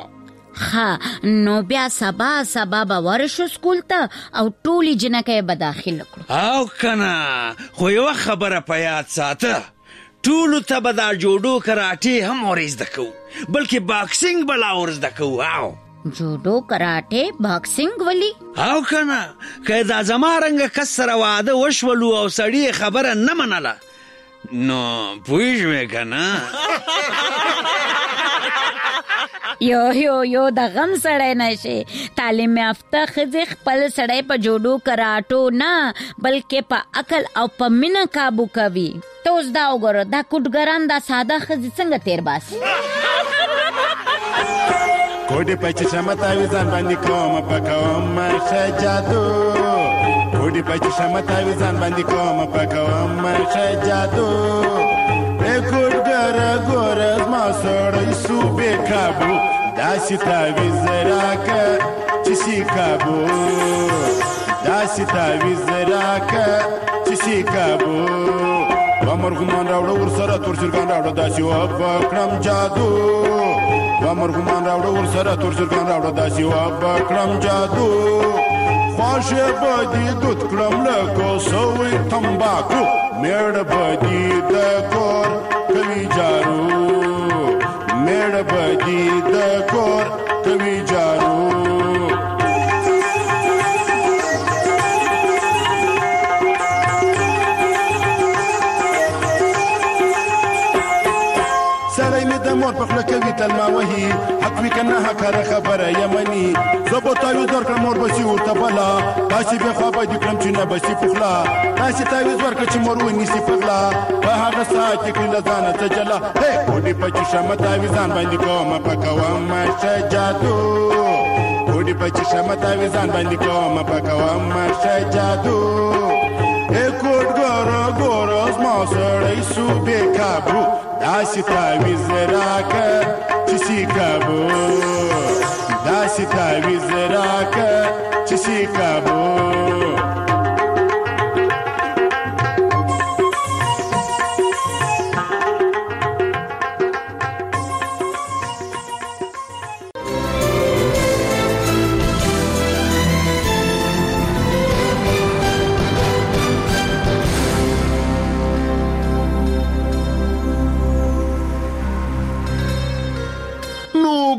نو بیا سبا به ورشو سکول ته او ټولې جنکۍ به داخله کړو. او کنه خو یوه خبره په یاد ساته، ټولو ته به دا جوډو کراټې هم ور زده کوو، بلکې باکسینګ به لا ور زده کوو. جوډو کراټې باکسینګ ولی؟ او کنه که دا زما رنګه کس سره واده وشولو او سړی خبره نه منله، نو پوه شوې که نه؟ یو د غم سړی نشي. تعلیم یافته ښځې خپل سړی په جوډو کراټو نه بلکې په عقل او په مینه کابو کوي. ته اوس دا وګوره، دا کوټګران دا ساده ښځې څنګه تیر باسي. کوډې په چشمه تاویزان باندې کومه پکومه ښه جادو، کوډې په چشمه تاویزان باندې کومه پکومه ښه جادو. کوډګره ګوره زما سړی سو بې کابو، داسې تاویز راکه چې سي کابو، داسې تاویز راکه چې سي کابو. ومرغمان راوړه ورسره تور چرګان راوړه داسې وبکړم جادو، ومرغمان راوړه ورسره تور چرګان راوړه داسې وبکړم جادو. خواښې به دې دود کړم لکه سوی تمباکو، میړه به دې د کور کوي جارو، میړه به دې د کور کوي جارو. سړی مې د مور په خوله کوي تلما وهي، حق وي که نه حقاره خبره یمني. زه به تاویز ورکړم مور به سي ورته بلا، داسې بې خوا به دې کړم چې نه به سي پخلا. داسې تاویز ورکړه چې مور ونیسي پغلا، په هغه ساعت کې کړي له ځانه څه جلا. کوډې په چشمه تاویزان باندې کومه پکومه ښه جادو، کوډې په چشمه تاویزان باندې کومه پکومه ښه جادو. کوډګره ګوره زما سړی سو بې کابو، داسې تاویز راکه چې سي کابو، داسې تاویز راکه چې سي کابو.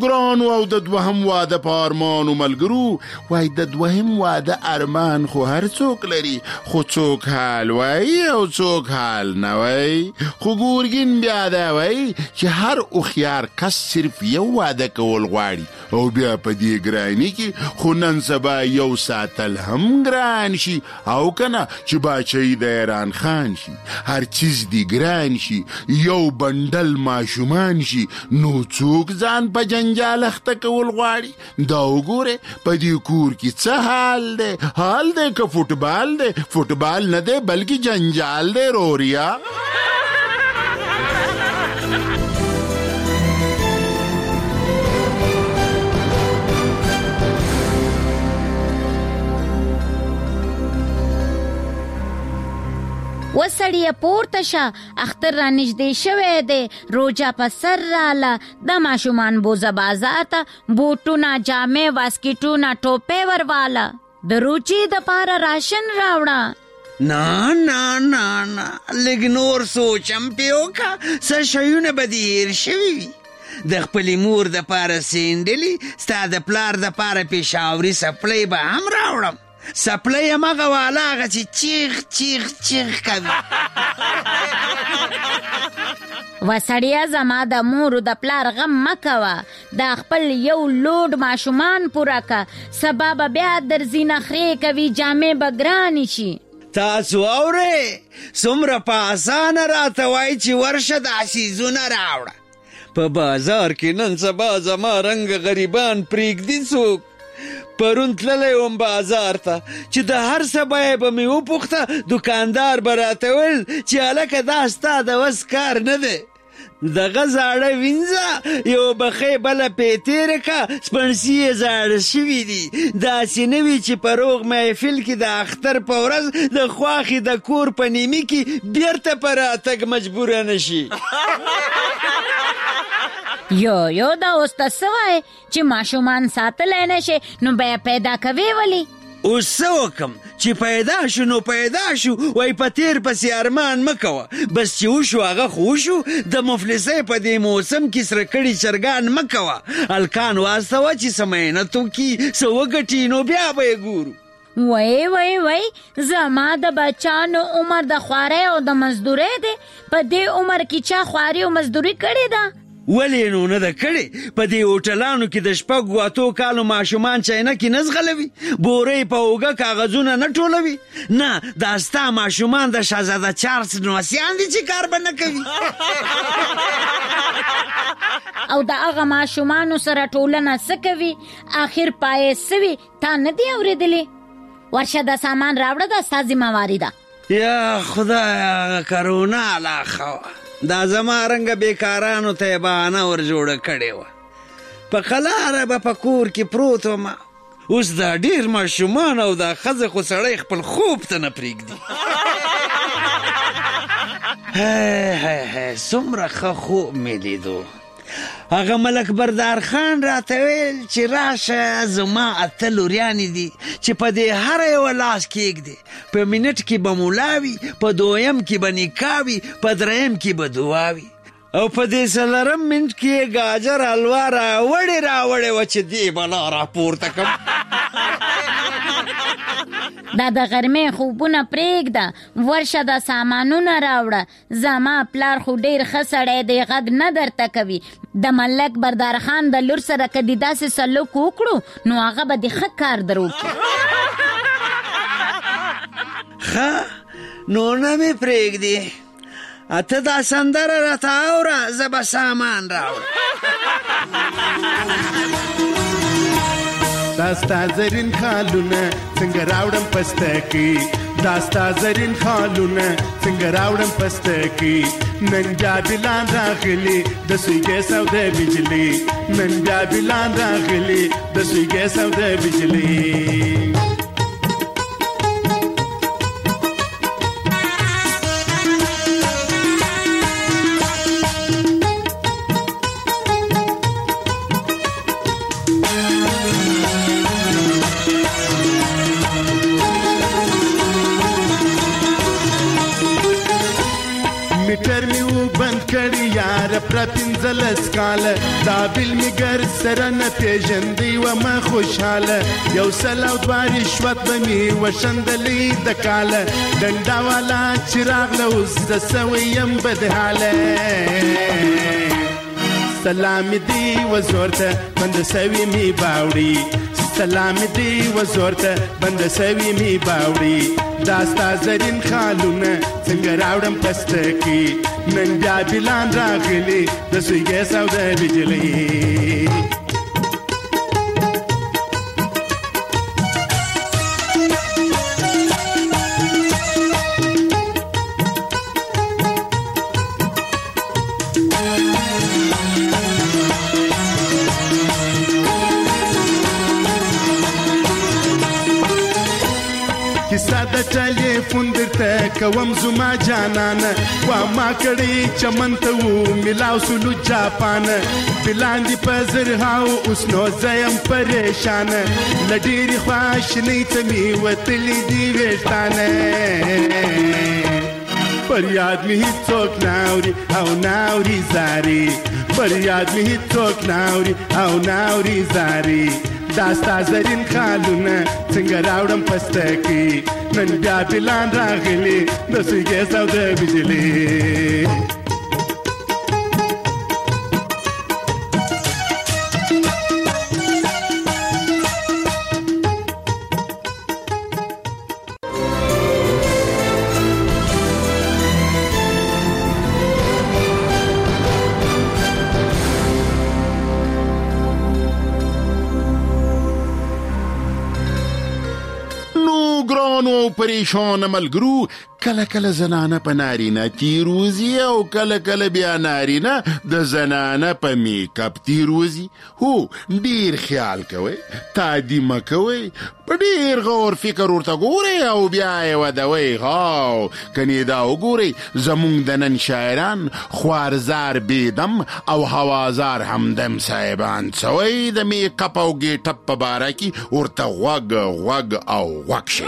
ګرانو او د دوهم واده په ارمانو ملګرو وای د دوهم واده ارمان خو هر څوک لري خو څوک حال وای او څوک حال نه وای خو ګورګین بیا دا وای چې هر اوخیار کس صرف یو واده کول غواړي او بیا په دې ګرانی کې خو نن سبا یو ساتل هم ګران شي او کنه چې باچې د ایران خان شي هر چیز دی ګران شي یو بندل ماشومان شي نو څوک ځان په جنجال اخته کول غواړي دا وګوره په دې کور کې څه حال دی که فوټبال دی فوټبال نه دی بلکې جنجال دی روریا وسړی پورته شه اختر را نږدې شوی دی روجا په سر راله د ماشومان بوزه بازار ته بوټونه جامې واسکټونه ټوپې ورواله د روچي د پاره راشن راوړه نه لږ نور سوچم پیو کا څه شیونه به دې هیر شوي وي د خپلې مور د پاره سینډلي ستا د پلار د پاره پیشاوري سپلی به هم راوړم سپلی هماغه والا هغه چې چیغ چیغ چیغ کوي وسړیه زما د مور د پلار غم مه کوه د خپل یو لوډ ماشومان پوره که سبا به بیا درځي نخرې کوي جامې به ګرانې شي تاسو اورئ څومره په اسانه راته وایي چې ورشه دا څیزونه راوړه په بازار کې نن سبا زما رنګ غریبان پرېږدي څوک پرون تللی وم بازار ته چې د هر څه بیه به مې وپوښته دوکاندار به راته ویل چې هلکه دا ستا د وس کار نه دی دغه زاړه وینځه یو بخۍ بله پیتېره که سپڼسي یې زاړه شوي دي داسې نه وي چې په روغ محفل کې د اختر په ورځ د خواښې د کور په نیمي کې بیرته په راتګ مجبوره نه شي یو دا اوس ته څه وایې چې ماشومان ساتلی نه شي نو بیا پیدا کوې ولې اوس څه وکم چې پیدا شو نو پیدا شو وای په تیر پسې ارمان مه کوه بس چې وشو هغه خو وشو د مفلسۍ په دې موسم کې سره کړي چرګان مه کوه هلکان واستوه چې څه محنت وکړي څه وګټي نو بیا به یې ګورو وای زما د بچانو عمر د خوارۍ او د مزدورۍ دی په دې عمر کې چا خواري او مزدوري کړې ده ولې نو نه ده کړې په دې هوټلانو کې د شپږو اتو کالو ماشومان چاینکې نه زغلوي بورۍ په اوږه کاغذونه نه ټولوي نه دا ستا ماشومان د شهزاده چارلز نوسیان دي چې کار به نه کوي او د هغه ماشومانو سره ټولنه څه کوي آخر پایې څه وي تا نه دي اورېدلې ورشه د سامان راوړه دا ستا ذمهواري ده یا خدایه کرونا لا خوه دا زما رنګه بیکارانو ته یې بهانه ور جوړه کړې وه په قلاره به په کور کې پروت وم اوس دا ډېر ماشومان او دا ښځه خو سړی خپل خوب ته نه پرېږدي څومره ښه خوب مې لیدو هغه ملک بردار خان راته ویل چې راشه زما اته لوریانې دي چې په دې هره یوه لاس کېږدې په منټ کې به ملا وي په دویم کې به نکاح وي په دریم کې به دعا وي او په دې څلرم منټ کې یې ګاجر حلوا راوړې وه چې دې بلا راپورته کړم دا د غرمې خوبونه پرېږده ورشه د سامانونه راوړه زما پلار خو ډېر ښه سړی دی غږ نه درته کوي د ملک بردار خان د لور سره که دې داسې سلوک وکړو نو هغه به دې ښه کار در وکړي ښه نو نه مې پرېږدي ته دا سندره راته اوره زه به سامان راوړم دا ستا زرین خالونه څنګه راوړم پستکي دا ستا زرین خالونه څنګه راوړم پستکي نن بیا بلان راغلي د سوی ګیس او د بجلی نن بیا بلان راغلي د سوی ګیس او د بجلی میټر میو بند کړی یا یار پرپنځلس کاله دا بل میګر سره نه پیژندې ومه خوشحاله یو سل او دوه رشوت به مې وشندلې د کاله ډنډه والا چې راغله اوس زه سوی یم بدحاله سلام دی وزورته بند سوی می باوړي سلام دی وزورته بند سوی می باوړي داستا زرین خالونه څنګه راوړم پستکی نن بیا بلان راغلی د سوی ګیس او د بجلی ټلیفون درته کوم زما جانانه وا ما کړی چمن ته و ملاو سلو جاپان بلاندې په زرهاو اوس نو زیم پریشان لډیری خواشنی ته می وتلی دی ویشتانه پر یاد می هیڅوک ناوري او ناوري زاري پر یاد می هیڅوک ناوري او ناوري زاري داستا زرین خالونه څنګه راوړم پستکی نن بیا بلان راغلی د سوی ګیس او د بجلی پریشان ملګرو کله کله زنانه په نارینه تیروزی او کله کله بیا نارینه د زنانه په میک اپ تیروزی هو ډیر خیال کوئ تعدیم کوئ په ډیر غور فکر ورته ګورئ او بیا یې ودوئ هاو کنې دا وګورئ زمونږ د نن شاعران خوارزار بیدم او هوازار همدم صاحبان څوی د میک اپ او ګیټ اپ په باره کې ورته غوږ او غوږ شي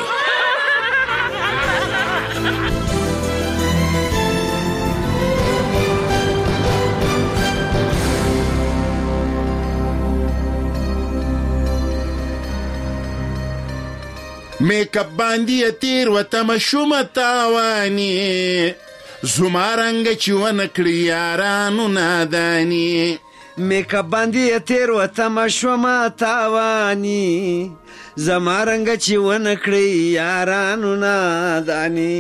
میک اپ باندې تیر وتم شوم تاوانی زما رنګ چې ونکړي یارانو نادانی میک اپ باندې تیر وتم شوم تاوانی زما رنګ چې ونکړي یارانو نادانی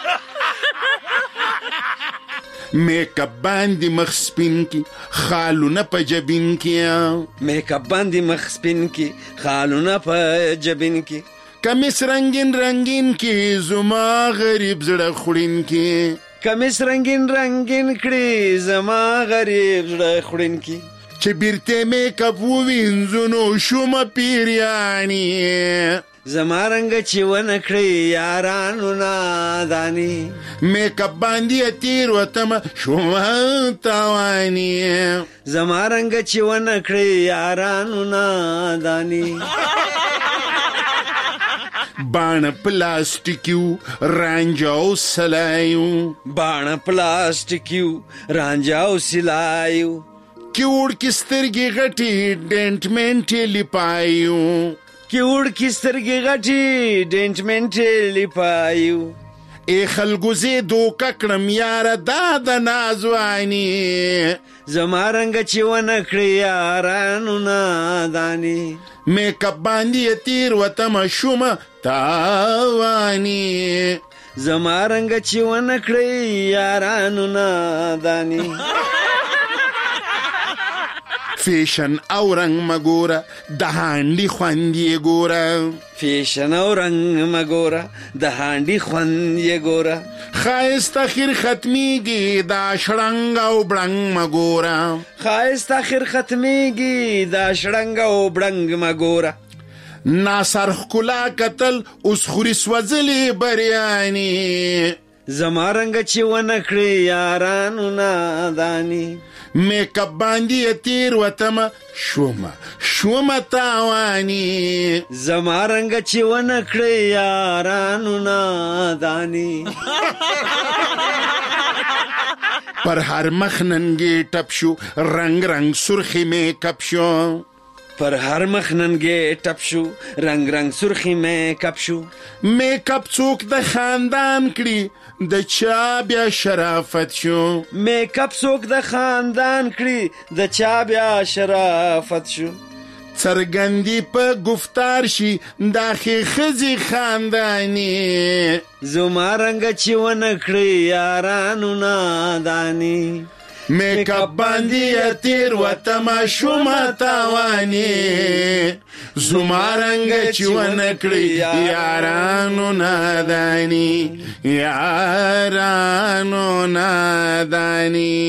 میک اپ باندې مخ سپین کی خالونه په جبین کی میک اپ باندې مخ سپین کی خالونه په جبین کی کمیس رنگین رنگین کی زما غریب زړه خورین کی کمیس رنگین رنگین کړي زما غریب زړه خورین کی چې بیرته میک اپ ووینځو نو شوم پیریانی زما رنګ چې ونکړي یارانو نادانی میک اپ باندې تیر وتم شوم تاوانی زما رنګ چې ونکړي یارانو نادانی باڼه پلاستیکیو رانجاو سلایو باڼه پلاستیکیو رانجاو سلایو کیوړ کی سترګې غټي ډنټ منټې لپایو کیوړ کی سترګې غټي ډنټ منټې لپایو ای خلکو زه دوکه کړم یاره دا د نازوانی زما رنګ چې ونکړي یارانو نادانی میک اپ باندې تیر وتم شوم تاوانی زما رنګ چې ونکړي یارانو نادانی فیشن او رنگ مګوره د هانډي خوند یې ګوره فیشن او رنگ مګوره د هانډي خوند یې ګوره ښایست اخر ختمیږي دا شړنګ او بړنګ مګوره ښایست اخر ختمیږي دا شړنګ او بړنګ مګوره ناصر ښکلا کتل اوس خوري سوځلې بریاني زما رنګ چې ونکړي یارانو نادانی میک اپ باندې تیر وتم شوم تاوانی زما رنګ چې ونکړي یارانو نادانی پر هر مخ ننګې ټپ شو رنگ رنگ سرخی میکپ شو پر هر مخ ننګې ټپ شو رنگ رنگ سرخی میکپ شو میکپ څوک د خاندان کړي د چا بیا شرافت شو میکپ څوک د خاندان کړي د چا بیا شرافت شو څرګندي په گفتار شي داخې خزي خاندانی زما رنگ چې ونکړي یارانو نادانی میکپ باندې تیر وتما شوما تاوانی زما رنگ چې ونکړي یارانو نادانی یارانو نادانی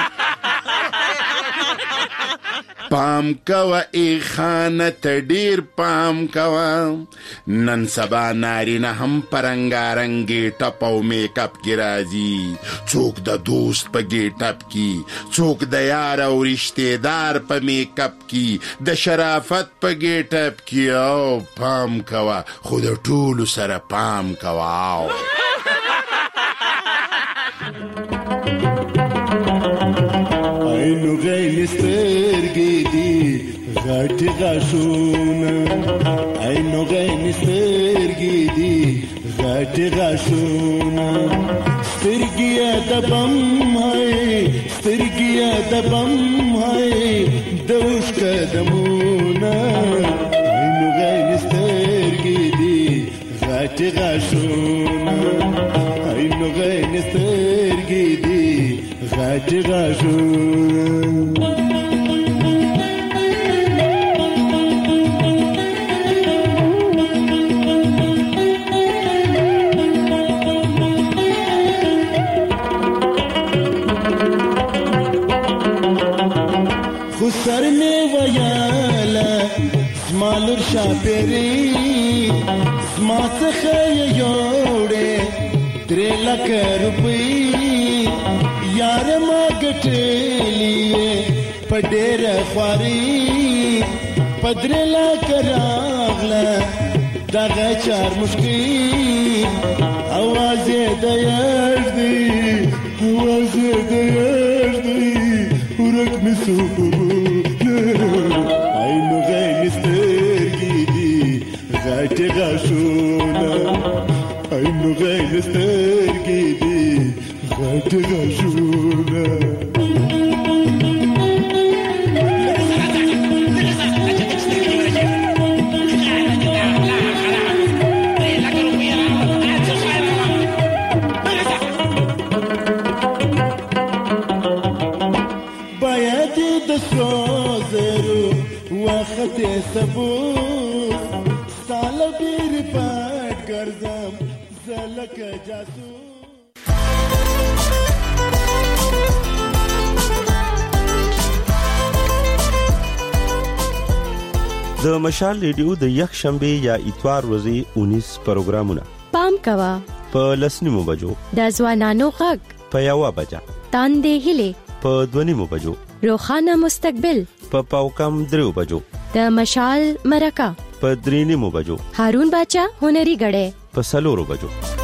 پام کوا ای خانه ته ډیر پام کوا نن سبا نارینه هم پرنګارنګي ټپ او میک اپ کی راځي څوک د دوست په ګیټ اپ کی څوک د یار او رشتہ دار په میک اپ کی د شرافت په ګیټ اپ کی او پام کوا خود ټول سره پام کوا اینو غین سترګې دي غټي غاښونه اینو غین سترګې دي غټي غاښونه سترګې د بم هاي سترګې د بم هاي دوش قدمونه اینو غین سترګې دي غټي غاښونه اینو غین سترګې دي غټي غاښونه خو سر مې ویاله زما لور شاپېرې زما څخه یې یوړې 3 لکه روپۍ یار ما ګټلې په ډېره خواري په 3 لکه راغله دغه چار مشکي اواز یې د یار دی اواز یې د یار دی ورک مې اینو غین سترګې دي غټې غاښونه اینو غین سترګې دي غټې غاښونه وخت ثبوت سال ډیر پټ ګرځم زلک جاسوس د مشال ریډیو د یک شنبه یا اتوار ورځې 19 پروګرامونه پام کوا په لسنیمو بجو د ځوانانو غږ په 1 بجه تاندې هلي په 2 بجو روخانه مستقبل په پاوکم 3 بجو د مشال مرکه په 3 بجو هارون باچا هنري غړې په 4 بجو